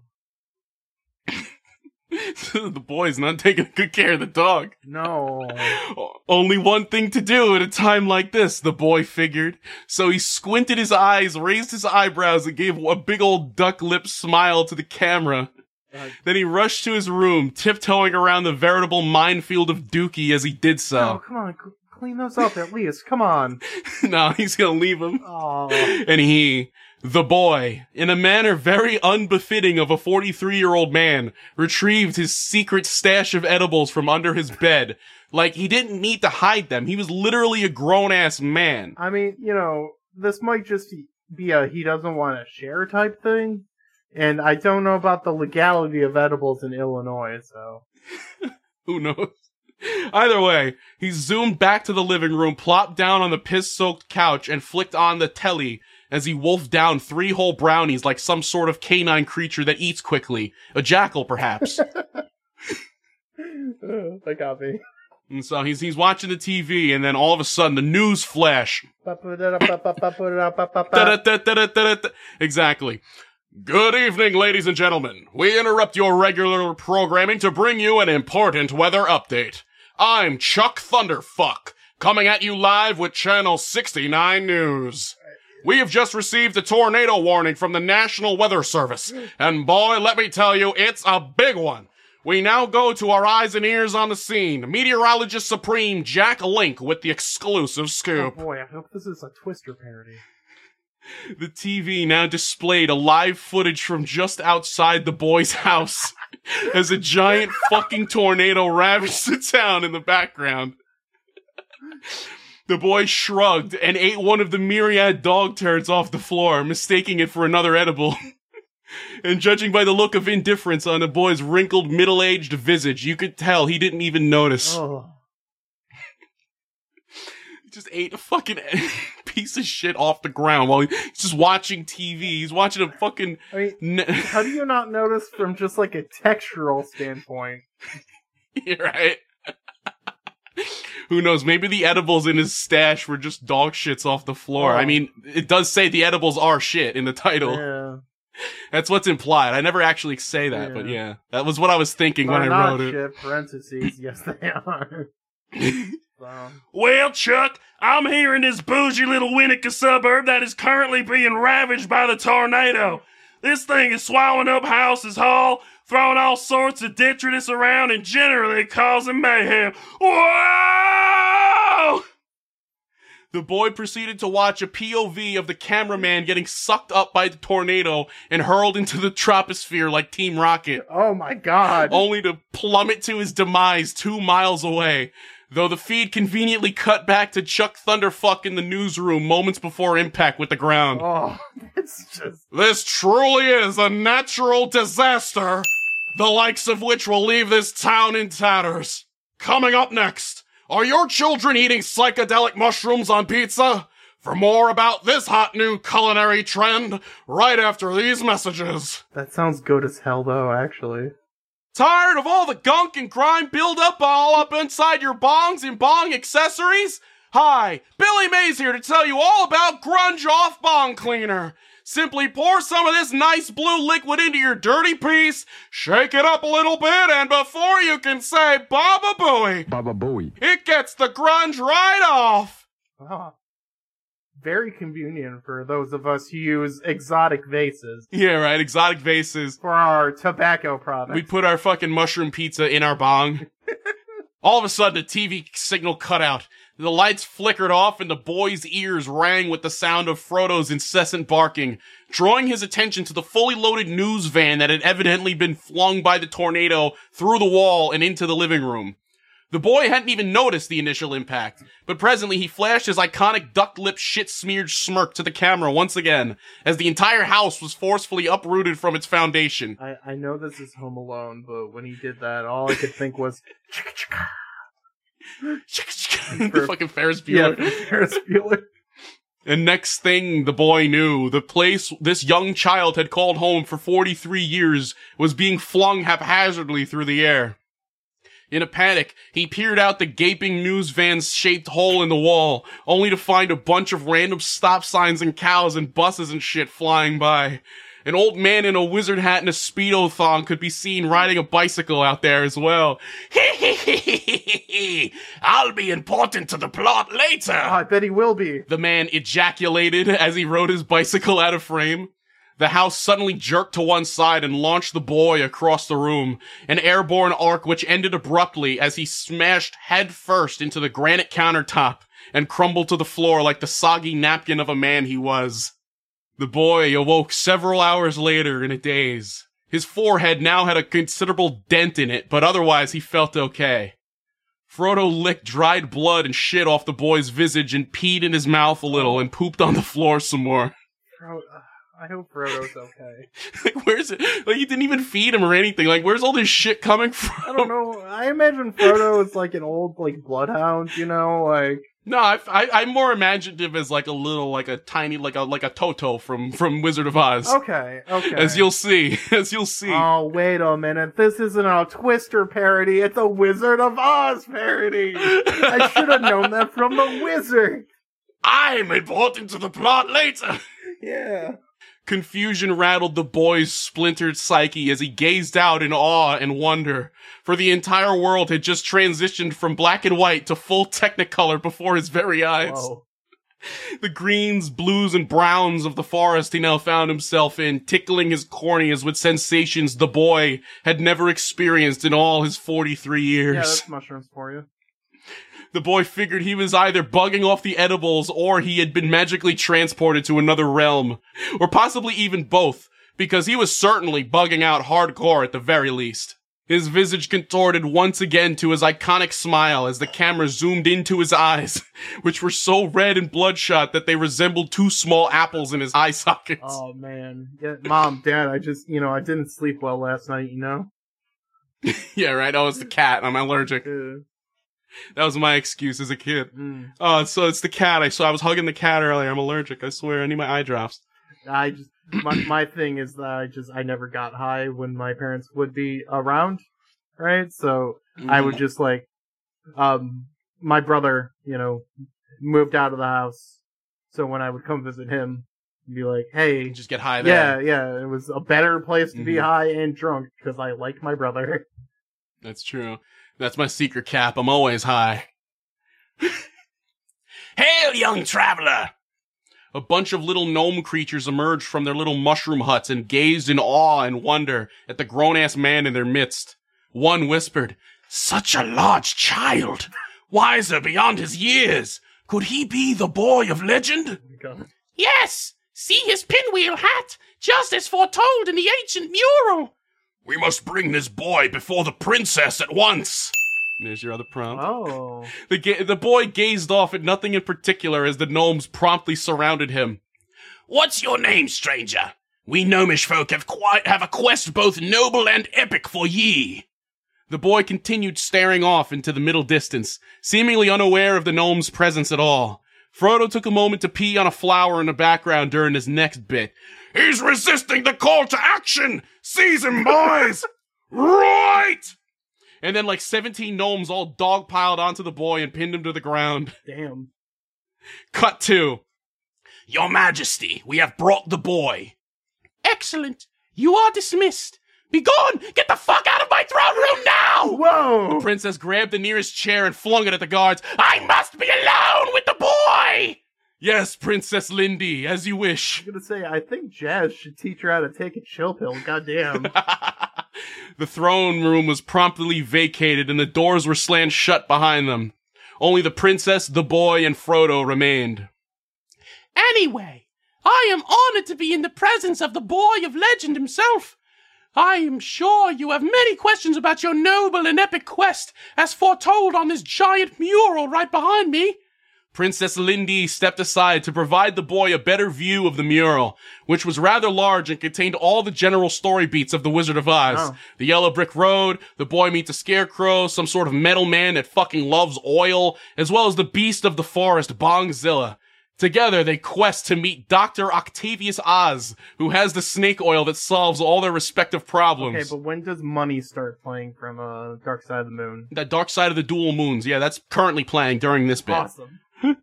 The boy's not taking good care of the dog. No. Only one thing to do at a time like this, the boy figured. So he squinted his eyes, raised his eyebrows, and gave a big old duck lip smile to the camera. Uh, then he rushed to his room, tiptoeing around the veritable minefield of Dookie as he did so. No, come on, c- clean those up at least, come on. No, he's gonna leave them. Oh. And he, the boy, in a manner very unbefitting of a forty-three-year-old man, retrieved his secret stash of edibles from under his bed. Like, he didn't need to hide them. He was literally a grown-ass man. I mean, you know, this might just be a he doesn't want to share type thing. And I don't know about the legality of edibles in Illinois, so. Who knows? Either way, he zoomed back to the living room, plopped down on the piss-soaked couch, and flicked on the telly as he wolfed down three whole brownies like some sort of canine creature that eats quickly. A jackal, perhaps. That got me. And so he's he's watching the T V, and then all of a sudden, the news flash. Exactly. Good evening, ladies and gentlemen. We interrupt your regular programming to bring you an important weather update. I'm Chuck Thunderfuck, coming at you live with Channel sixty-nine News. We have just received a tornado warning from the National Weather Service. And boy, let me tell you, it's a big one. We now go to our eyes and ears on the scene. Meteorologist Supreme Jack Link with the exclusive scoop. Oh boy, I hope this is a Twister parody. The T V now displayed a live footage from just outside the boy's house as a giant fucking tornado ravaged the town in the background. The boy shrugged and ate one of the myriad dog turds off the floor, mistaking it for another edible. And judging by the look of indifference on the boy's wrinkled, middle-aged visage, you could tell he didn't even notice. Oh. He just ate a fucking piece of shit off the ground while he's just watching T V. He's watching a fucking... I mean, ne- how do you not notice from just like a textural standpoint? You're right. Who knows? Maybe the edibles in his stash were just dog shits off the floor. Oh. I mean, it does say the edibles are shit in the title. Yeah. That's what's implied. I never actually say that, Yeah. but yeah. That was what I was thinking when They're I not wrote it. shit, parentheses, yes they are. So. Well, Chuck, I'm here in this bougie little Winnetka suburb that is currently being ravaged by the tornado. This thing is swallowing up houses whole, throwing all sorts of detritus around, and generally causing mayhem. Whoa! The boy proceeded to watch a P O V of the cameraman getting sucked up by the tornado and hurled into the troposphere like Team Rocket, Oh my god. only to plummet to his demise two miles away. Though the feed conveniently cut back to Chuck Thunderfuck in the newsroom moments before impact with the ground. Oh, it's just... This truly is a natural disaster, the likes of which will leave this town in tatters. Coming up next, are your children eating psychedelic mushrooms on pizza? For more about this hot new culinary trend, right after these messages. That sounds good as hell though, actually. Tired of all the gunk and grime buildup all up inside your bongs and bong accessories? Hi, Billy Mays here to tell you all about Grunge Off Bong Cleaner. Simply pour some of this nice blue liquid into your dirty piece, shake it up a little bit, and before you can say Baba Booey, Baba Booey. it gets the grunge right off. Oh. Very convenient for those of us who use exotic vases Yeah, right, exotic vases. for our tobacco products. We put our fucking mushroom pizza in our bong. All of a sudden, the T V signal cut out. The lights flickered off and the boy's ears rang with the sound of Frodo's incessant barking, drawing his attention to the fully loaded news van that had evidently been flung by the tornado through the wall and into the living room. The boy hadn't even noticed the initial impact, but presently he flashed his iconic duck-lip shit-smeared smirk to the camera once again, as the entire house was forcefully uprooted from its foundation. I, I know this is Home Alone, but when he did that, all I could think was... The fucking Ferris Yeah, Bueller. Ferris Bueller. And next thing the boy knew, the place this young child had called home for forty-three years was being flung haphazardly through the air. In a panic, he peered out the gaping news van's shaped hole in the wall, only to find a bunch of random stop signs and cows and buses and shit flying by. An old man in a wizard hat and a Speedo thong could be seen riding a bicycle out there as well. I'll be important to the plot later. Oh, I bet he will be. The man ejaculated as he rode his bicycle out of frame. The house suddenly jerked to one side and launched the boy across the room, an airborne arc which ended abruptly as he smashed head first into the granite countertop and crumbled to the floor like the soggy napkin of a man he was. The boy awoke several hours later in a daze. His forehead now had a considerable dent in it, but otherwise he felt okay. Frodo licked dried blood and shit off the boy's visage and peed in his mouth a little and pooped on the floor some more. Fro- I hope Frodo's okay. Like, where's it? Like, you didn't even feed him or anything. Like, where's all this shit coming from? I don't know. I imagine Frodo is like an old, like, bloodhound, you know? Like, No, I, I, I'm more imaginative as like a little, like a tiny, like a like a Toto from, from Wizard of Oz. okay, okay. As you'll see, as you'll see. Oh, wait a minute. This isn't a Twister parody. It's a Wizard of Oz parody. I should have known that from the Wizard. I'm important to the plot later. Yeah. Confusion rattled the boy's splintered psyche as he gazed out in awe and wonder, for the entire world had just transitioned from black and white to full Technicolor before his very eyes. Whoa. The greens, blues, and browns of the forest he now found himself in, tickling his corneas with sensations the boy had never experienced in all his forty-three years. Yeah, that's mushrooms for you. The boy figured he was either bugging off the edibles or he had been magically transported to another realm. Or possibly even both, because he was certainly bugging out hardcore at the very least. His visage contorted once again to his iconic smile as the camera zoomed into his eyes, which were so red and bloodshot that they resembled two small apples in his eye sockets. Oh, man. Yeah, Mom, Dad, I just, you know, I didn't sleep well last night, you know? Yeah, right? Oh, it's the cat. I'm allergic. Uh, That was my excuse as a kid. mm. Oh, so it's the cat. I so I was hugging the cat earlier. I'm allergic. I swear. I need my eye drops. I just, my, my thing is that I just, I never got high when my parents would be around, right? So mm-hmm. I would just like, um, my brother, you know, moved out of the house. So when I would come visit him, be like, hey. Just get high there. Yeah, yeah. It was a better place to mm-hmm. be high and drunk because I like my brother. That's true. That's my secret cap. I'm always high. Hail, young traveler! A bunch of little gnome creatures emerged from their little mushroom huts and gazed in awe and wonder at the grown-ass man in their midst. One whispered, "Such a large child! Wiser beyond his years! Could he be the boy of legend?" God. Yes! See his pinwheel hat, just as foretold in the ancient mural. We must bring this boy before the princess at once. There's your other prompt. Oh. The ga- the boy gazed off at nothing in particular as the gnomes promptly surrounded him. What's your name, stranger? We gnomish folk have quite have a quest both noble and epic for ye. The boy continued staring off into the middle distance, seemingly unaware of the gnome's presence at all. Frodo took a moment to pee on a flower in the background during his next bit. He's resisting the call to action! Seize him, boys! Right! And then like seventeen gnomes all dogpiled onto the boy and pinned him to the ground. Damn. Cut two. Your Majesty, we have brought the boy. Excellent. You are dismissed. Begone! Get the fuck out of my throne room now! Whoa! The princess grabbed the nearest chair and flung it at the guards. I must be alone with the boy! Yes, Princess Lindy, as you wish. I was gonna say, I think Jazz should teach her how to take a chill pill, goddamn. The throne room was promptly vacated and the doors were slammed shut behind them. Only the princess, the boy, and Frodo remained. Anyway, I am honored to be in the presence of the boy of legend himself. I am sure you have many questions about your noble and epic quest, as foretold on this giant mural right behind me. Princess Lindy stepped aside to provide the boy a better view of the mural, which was rather large and contained all the general story beats of The Wizard of Oz. Oh. The Yellow Brick Road, the boy meets a scarecrow, some sort of metal man that fucking loves oil, as well as the beast of the forest, Bongzilla. Together, they quest to meet Doctor Octavius Oz, who has the snake oil that solves all their respective problems. Okay, but when does Money start playing from uh, Dark Side of the Moon? The Dark Side of the Dual Moons, yeah, that's currently playing during this bit. Awesome.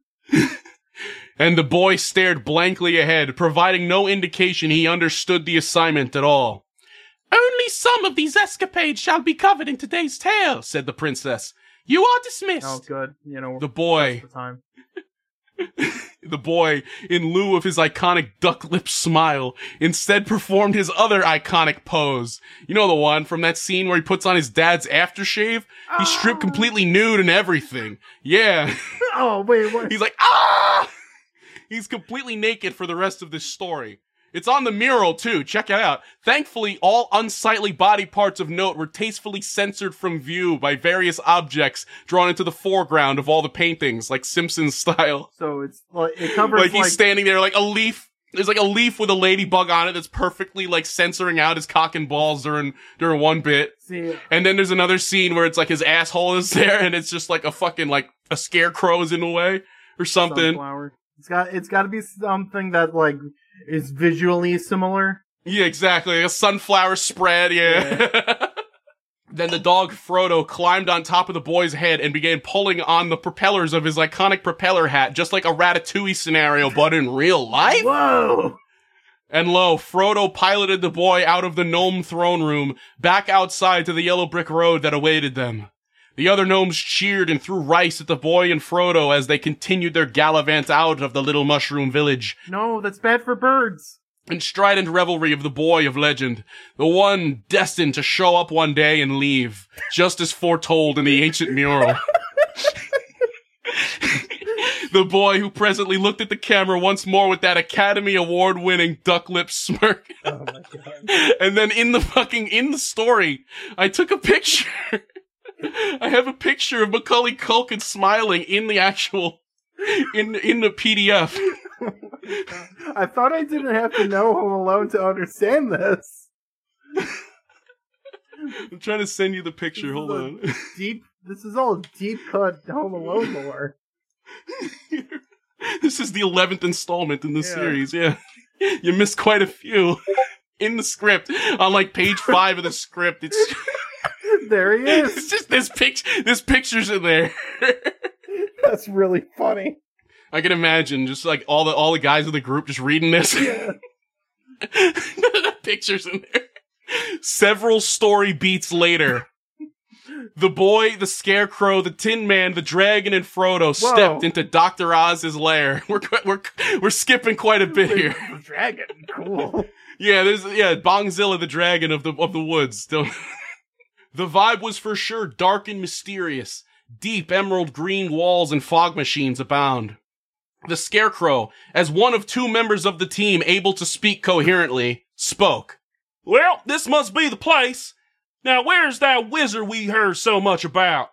And the boy stared blankly ahead, providing no indication he understood the assignment at all. Only some of these escapades shall be covered in today's tale, said the princess. You are dismissed. Oh, good. You know, the boy... The time. The boy, in lieu of his iconic duck lip smile, instead performed his other iconic pose. You know the one from that scene where he puts on his dad's aftershave? He's stripped completely nude and everything. Yeah. Oh, wait, what? He's like, ah! He's completely naked for the rest of this story. It's on the mural, too. Check it out. Thankfully, all unsightly body parts of note were tastefully censored from view by various objects drawn into the foreground of all the paintings, like Simpsons style. So it's, like, it covers, like... he's like... standing there like a leaf. There's like a leaf with a ladybug on it that's perfectly, like, censoring out his cock and balls during, during one bit. See, and then there's another scene where it's like his asshole is there and it's just like a fucking, like, a scarecrow is in the way or something. Sunflower. It's got, it's got to be something that, like, is visually similar. Yeah, exactly. A sunflower spread, yeah. yeah. Then the dog Frodo climbed on top of the boy's head and began pulling on the propellers of his iconic propeller hat, just like a Ratatouille scenario, but in real life? Whoa! And lo, Frodo piloted the boy out of the gnome throne room, back outside to the yellow brick road that awaited them. The other gnomes cheered and threw rice at the boy and Frodo as they continued their gallivant out of the little mushroom village. No, that's bad for birds. In strident revelry of the boy of legend, the one destined to show up one day and leave, just as foretold in the ancient mural. The boy who presently looked at the camera once more with that Academy Award-winning duck-lip smirk. Oh my god. And then in the fucking, in the story, I took a picture. I have a picture of Macaulay Culkin smiling in the actual, in, in the P D F. I thought I didn't have to know Home Alone to understand this. I'm trying to send you the picture, This hold is on. a Deep, this is all deep cut Home Alone lore. This is the eleventh installment in the Yeah. series, yeah. You missed quite a few. In the script, on like page five of the script, it's There he it's is. just this pic this picture's in there. That's really funny. I can imagine just like all the all the guys in the group just reading this. Yeah. The pictures in there. Several story beats later, the boy, the scarecrow, the Tin Man, the dragon, and Frodo Whoa. stepped into Doctor Oz's lair. We're we're we're skipping quite a bit here. The dragon, cool. Yeah, there's yeah, Bongzilla, the dragon of the of the woods. Don't. The vibe was for sure dark and mysterious. Deep emerald green walls and fog machines abound. The Scarecrow, as one of two members of the team able to speak coherently, spoke. Well, this must be the place. Now, where's that wizard we heard so much about?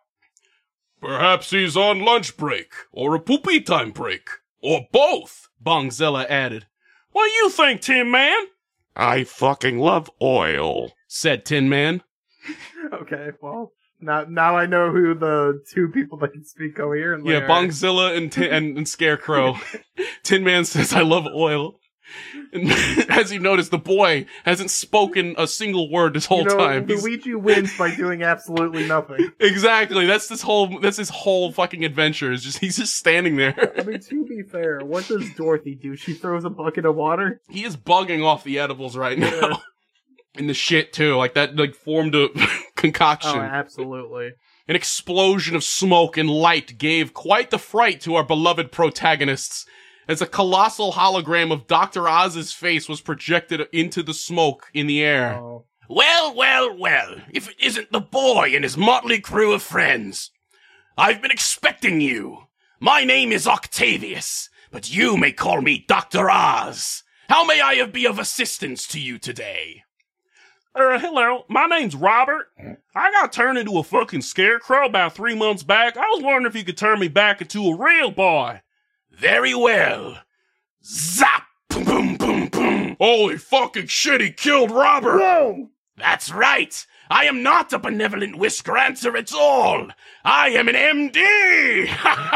Perhaps he's on lunch break, or a poopy time break, or both, Bongzilla added. What do you think, Tin Man? I fucking love oil, said Tin Man. Okay, well, now now I know who the two people that can speak coherently Yeah, are. Bongzilla and, Tin- and, and Scarecrow. Tin Man says, I love oil. And as you notice, the boy hasn't spoken a single word this whole you know, time. He's- Luigi wins by doing absolutely nothing. Exactly. That's this whole. That's his whole fucking adventure. Is just he's just standing there. I mean, to be fair, what does Dorothy do? She throws a bucket of water? He is bugging off the edibles right now, Yeah. and the shit too. Like that, like formed a concoction. Oh, absolutely. An explosion of smoke and light gave quite the fright to our beloved protagonists, as a colossal hologram of Doctor Oz's face was projected into the smoke in the air. Oh. Well, well, well, if it isn't the boy and his motley crew of friends. I've been expecting you. My name is Octavius, but you may call me Doctor Oz. How may I be of assistance to you today? Uh, hello, my name's Robert. I got turned into a fucking scarecrow about three months back. I was wondering if you could turn me back into a real boy. Very well. Zap! Boom, boom, boom, boom. Holy fucking shit, he killed Robert! Whoa! That's right. I am not a benevolent whisk-ranter at all. I am an M D!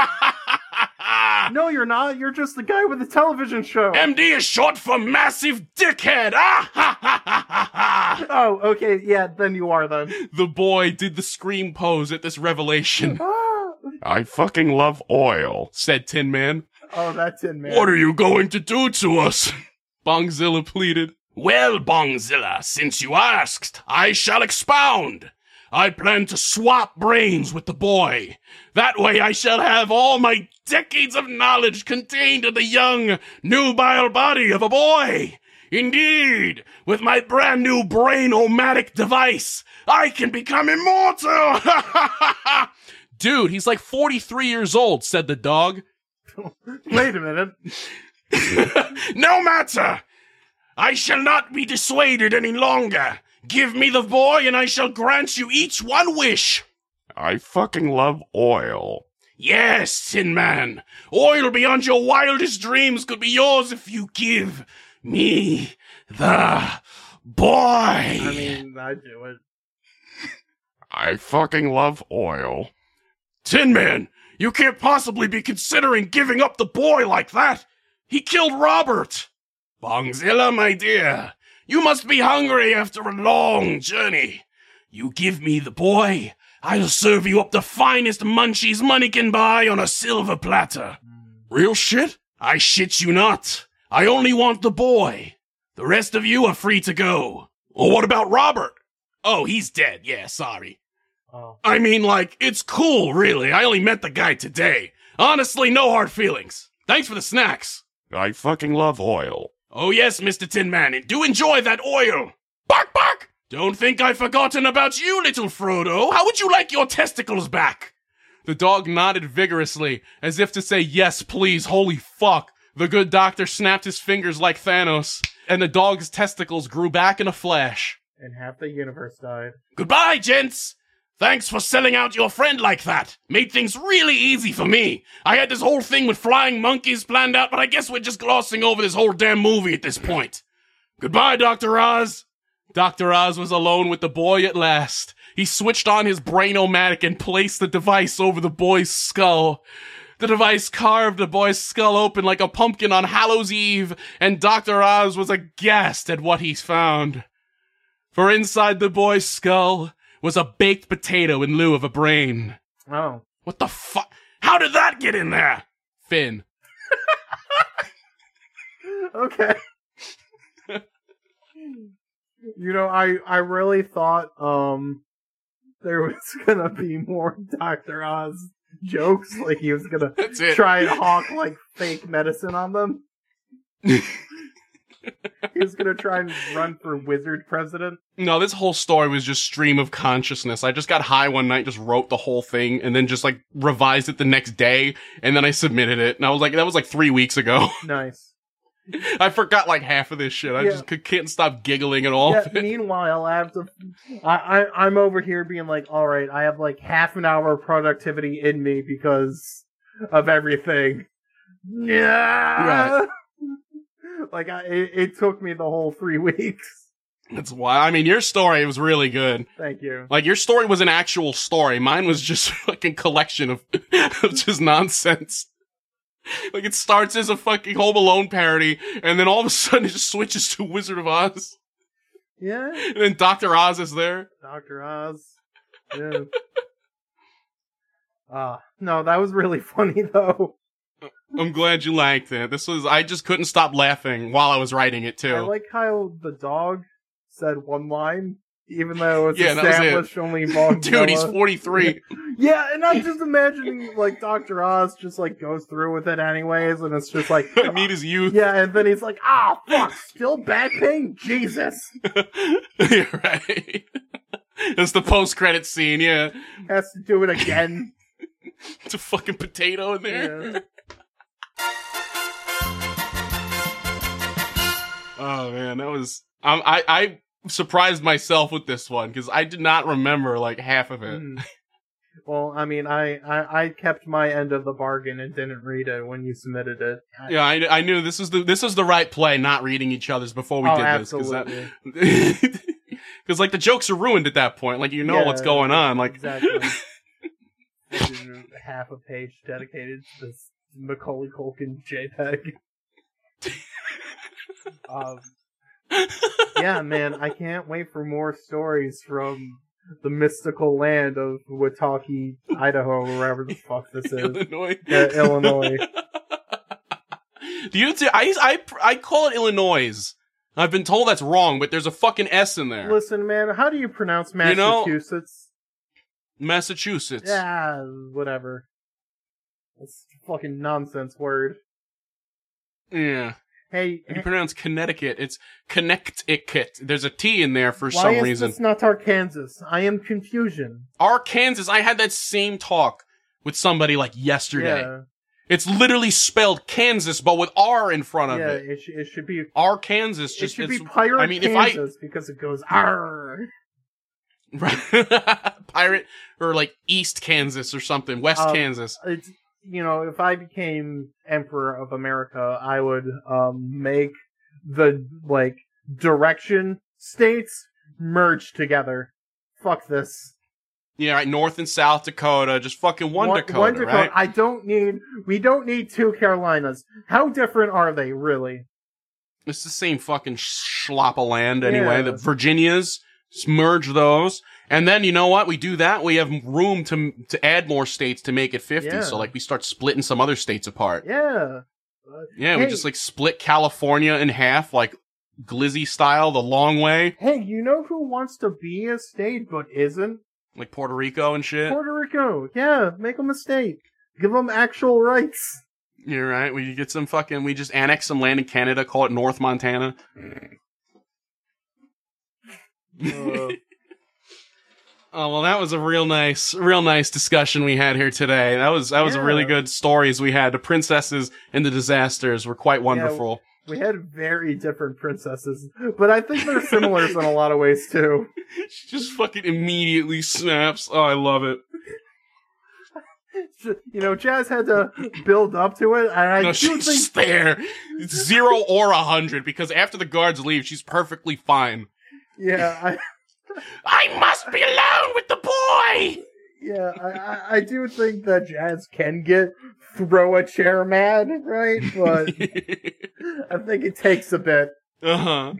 No, you're not. You're just the guy with the television show. M D is short for massive dickhead! Ah, ha, ha, ha, ha, ha. Oh, okay, yeah, then you are then. The boy did the scream pose at this revelation, Ah! I fucking love oil. said Tin Man. Oh, that's in, man. What are you going to do to us? Bongzilla pleaded. Well, Bongzilla, since you asked, I shall expound. I plan to swap brains with the boy. That way I shall have all my decades of knowledge contained in the young, nubile body of a boy. Indeed, with my brand new brain-o-matic device, I can become immortal! Dude, he's like forty-three years old, said the dog. Wait a minute. No matter! I shall not be dissuaded any longer. Give me the boy and I shall grant you each one wish. I fucking love oil. Yes, Tin Man. Oil beyond your wildest dreams could be yours if you give me the boy. I mean, I do it. I fucking love oil. Tin Man, you can't possibly be considering giving up the boy like that. He killed Robert. Bongzilla, my dear, you must be hungry after a long journey. You give me the boy, I'll serve you up the finest munchies money can buy on a silver platter. Real shit? I shit you not. I only want the boy. The rest of you are free to go. Well, what about Robert? Oh, he's dead. Yeah, sorry. Oh. I mean, like, it's cool, really. I only met the guy today. Honestly, no hard feelings. Thanks for the snacks. I fucking love oil. Oh yes, Mister Tin Man, and do enjoy that oil. Bark, bark! Don't think I've forgotten about you, little Frodo. How would you like your testicles back? The dog nodded vigorously, as if to say, yes, please, holy fuck. The good doctor snapped his fingers like Thanos, and the dog's testicles grew back in a flash. And half the universe died. Goodbye, gents. Thanks for selling out your friend like that. Made things really easy for me. I had this whole thing with flying monkeys planned out, but I guess we're just glossing over this whole damn movie at this point. Goodbye, Doctor Oz. Doctor Oz was alone with the boy at last. He switched on his Brain-O-Matic and placed the device over the boy's skull. The device carved the boy's skull open like a pumpkin on Hallows Eve, and Doctor Oz was aghast at what he found. For inside the boy's skull was a baked potato in lieu of a brain. Oh. What the fuck? How did that get in there? Finn. Okay. You know, I, I really thought um there was gonna be more Doctor Oz jokes, like he was gonna That's it. try and hawk like fake medicine on them. He was gonna try and run for wizard president. No, this whole story was just stream of consciousness. I just got high one night, just wrote the whole thing, and then just like revised it the next day, and then I submitted it. And I was like, that was like three weeks ago. Nice. I forgot like half of this shit. I Yeah. just c- can't stop giggling at all. Yeah, meanwhile, I have to. I, I I'm over here being like, all right, I have like half an hour of productivity in me because of everything. Yeah. Right. Like I, it, it took me the whole three weeks. That's why. I mean, your story was really good. Thank you. Like, your story was an actual story. Mine was just a fucking collection of, of just nonsense. Like, it starts as a fucking Home Alone parody, and then all of a sudden it just switches to Wizard of Oz. Yeah. And then Doctor Oz is there. Doctor Oz. Yeah. Ah, uh, no, that was really funny though. I'm glad you liked it. This was, I just couldn't stop laughing while I was writing it too. I like how the dog said one line, even though it's Yeah, that was it. established only Vaughn. Dude, he's forty-three. Yeah, and I'm just imagining like Doctor Oz just like goes through with it anyways, and it's just like I meet his youth. yeah, and then he's like, ah, oh, fuck, still back pain, Jesus. You're right. It's the post-credit scene, yeah. Has to do it again. It's a fucking potato in there. Yeah. Oh man, that was um, I I surprised myself with this one because I did not remember like half of it. Mm. Well, I mean, I, I I kept my end of the bargain and didn't read it when you submitted it. I, Yeah, I, I knew this was the this was the right play, not reading each other's before we oh, did absolutely. this because like the jokes are ruined at that point. Like you know Yeah, what's going on. Like exactly. Half a page dedicated to this Macaulay Culkin JPEG. um, yeah, man, I can't wait for more stories from the mystical land of Watauga, Idaho, or wherever the fuck this is. Illinois. Uh, Illinois. Do you? T- I I I call it Illinois. I've been told that's wrong, but there's a fucking S in there. Listen, man, how do you pronounce You know- Massachusetts? Massachusetts. Yeah, whatever. That's a fucking nonsense word. Yeah. Hey, If you pronounce Connecticut, it's Connecticut. There's a T in there for why some is reason. this not Arkansas? I am confusion. Arkansas, I had that same talk with somebody like yesterday. Yeah, It's literally spelled Kansas, but with R in front of yeah, it. it, sh- it should be. Arkansas It just should be it's- Pirate I mean, if I Kansas because it goes R. Pirate or like East Kansas or something, West Um, Kansas. It's, you know, if I became Emperor of America, I would um make the like direction states merge together. Fuck this. Yeah, right. North and South Dakota, just fucking one, Dakota, one Dakota. right? I don't need. We don't need two Carolinas. How different are they, really? It's the same fucking schlop of land anyway. Yeah. The Virginias, just merge those. And then, you know what? We do that. We have room to to add more states to make it fifty. Yeah. So, like, we start splitting some other states apart. Yeah. Uh, Yeah, we hey, just, like, split California in half, like, Glizzy style, the long way. Hey, you know who wants to be a state but isn't? Like Puerto Rico and shit? Puerto Rico, yeah, make them a state. Give them actual rights. You're right. We get some fucking, we just annex some land in Canada, call it North Montana. Uh, Oh, well, that was a real nice, real nice discussion we had here today. That was, that was Yeah. a really good stories we had. The princesses and the disasters were quite wonderful. we had very different princesses, but I think they're similar in a lot of ways too. She just fucking immediately snaps. Oh, I love it. You know, Jazz had to build up to it, and I No, do she's think just there. It's zero or a hundred, because after the guards leave, she's perfectly fine. yeah, I, I must be alone with the boy! yeah, I, I, I do think that Jazz can get throw a chair mad, right? But I think it takes a bit. Uh-huh.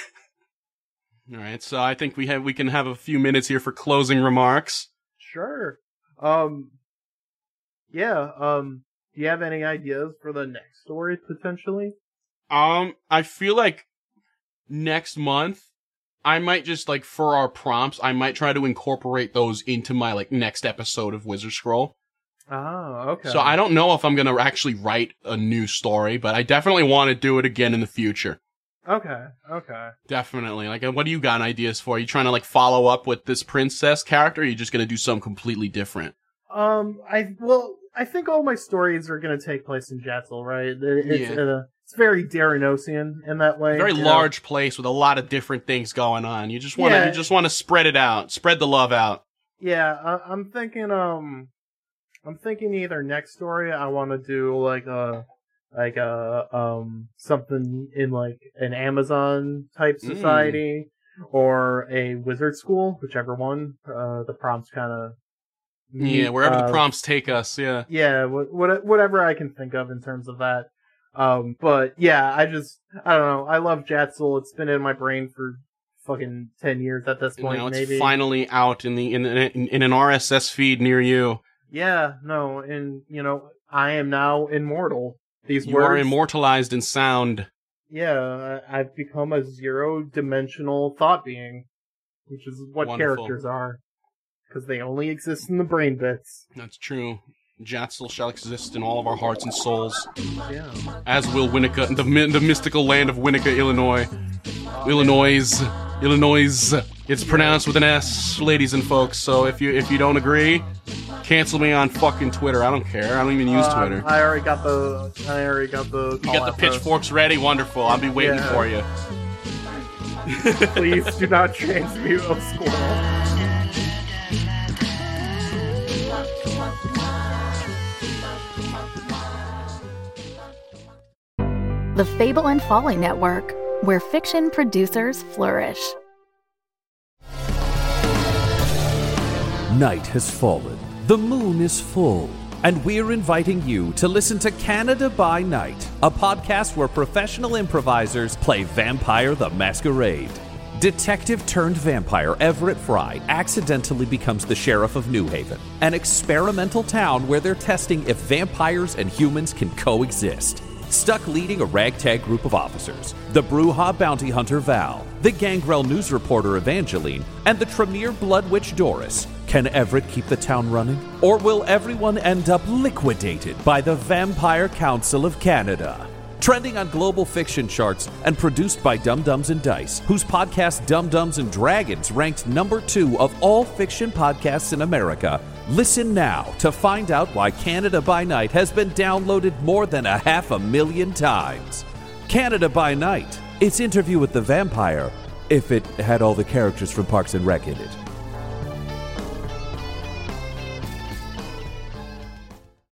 All right, so I think we have we can have a few minutes here for closing remarks. Sure. Um. Yeah. Um. Do you have any ideas for the next story potentially? Um, I feel like next month I might just like for our prompts, I might try to incorporate those into my like next episode of Wizard Scroll. Oh, okay. So I don't know if I'm gonna actually write a new story, but I definitely want to do it again in the future. Okay. Okay. Definitely. Like, what do you got ideas for? Are you trying to like follow up with this princess character? Or are you just gonna do something completely different? Um. I well. I think all my stories are going to take place in Jatzel, right? It- It's Yeah. uh, it's very Daranosian in that way. Very you know? large place with a lot of different things going on. You just want to, Yeah. you just want to spread it out, spread the love out. Yeah. I, I'm thinking. Um. I'm thinking either next story I want to do like a like a um something in like an Amazon type Mm. society or a wizard school, whichever one. Uh, the prompts kind of. Yeah, wherever uh, the prompts take us. Yeah. Yeah, what, what, whatever I can think of in terms of that. Um, but yeah, I just, I don't know. I love Jatzel. It's been in my brain for fucking ten years at this And point, now it's maybe. finally out in the in, in in an R S S feed near you. Yeah, no, and you know, I am now immortal. These You words. are immortalized in sound. Yeah, I- I've become a zero-dimensional thought being, which is what Wonderful. characters are, because they only exist in the brain bits. That's true. Jatzel shall exist in all of our hearts and souls, Yeah. as will Winnica, the mi- the mystical land of Winnica, Illinois. Illinois, Illinois. It's pronounced with an S, ladies and folks. So if you if you don't agree, cancel me on fucking Twitter. I don't care. I don't even use Um, Twitter. I already got the. I already got the. You call got the out post. pitchforks ready. Wonderful. I'll be waiting Yeah. for you. Please do not transmute a squirrel. The Fable and Folly Network, where fiction producers flourish. Night has fallen, the moon is full, and we're inviting you to listen to Canada by Night, a podcast where professional improvisers play Vampire the Masquerade. Detective turned vampire Everett Fry accidentally becomes the sheriff of New Haven, an experimental town where they're testing if vampires and humans can coexist. Stuck leading a ragtag group of officers, the Brujah bounty hunter Val, the Gangrel news reporter Evangeline, and the Tremere blood witch Doris. Can Everett keep the town running? Or will everyone end up liquidated by the Vampire Council of Canada? Trending on global fiction charts and produced by Dum Dums and Dice, whose podcast Dum Dums and Dragons ranked number two of all fiction podcasts in America. Listen now to find out why Canada by Night has been downloaded more than a half a million times. Canada by Night. It's Interview with the Vampire, if it had all the characters from Parks and Rec in it.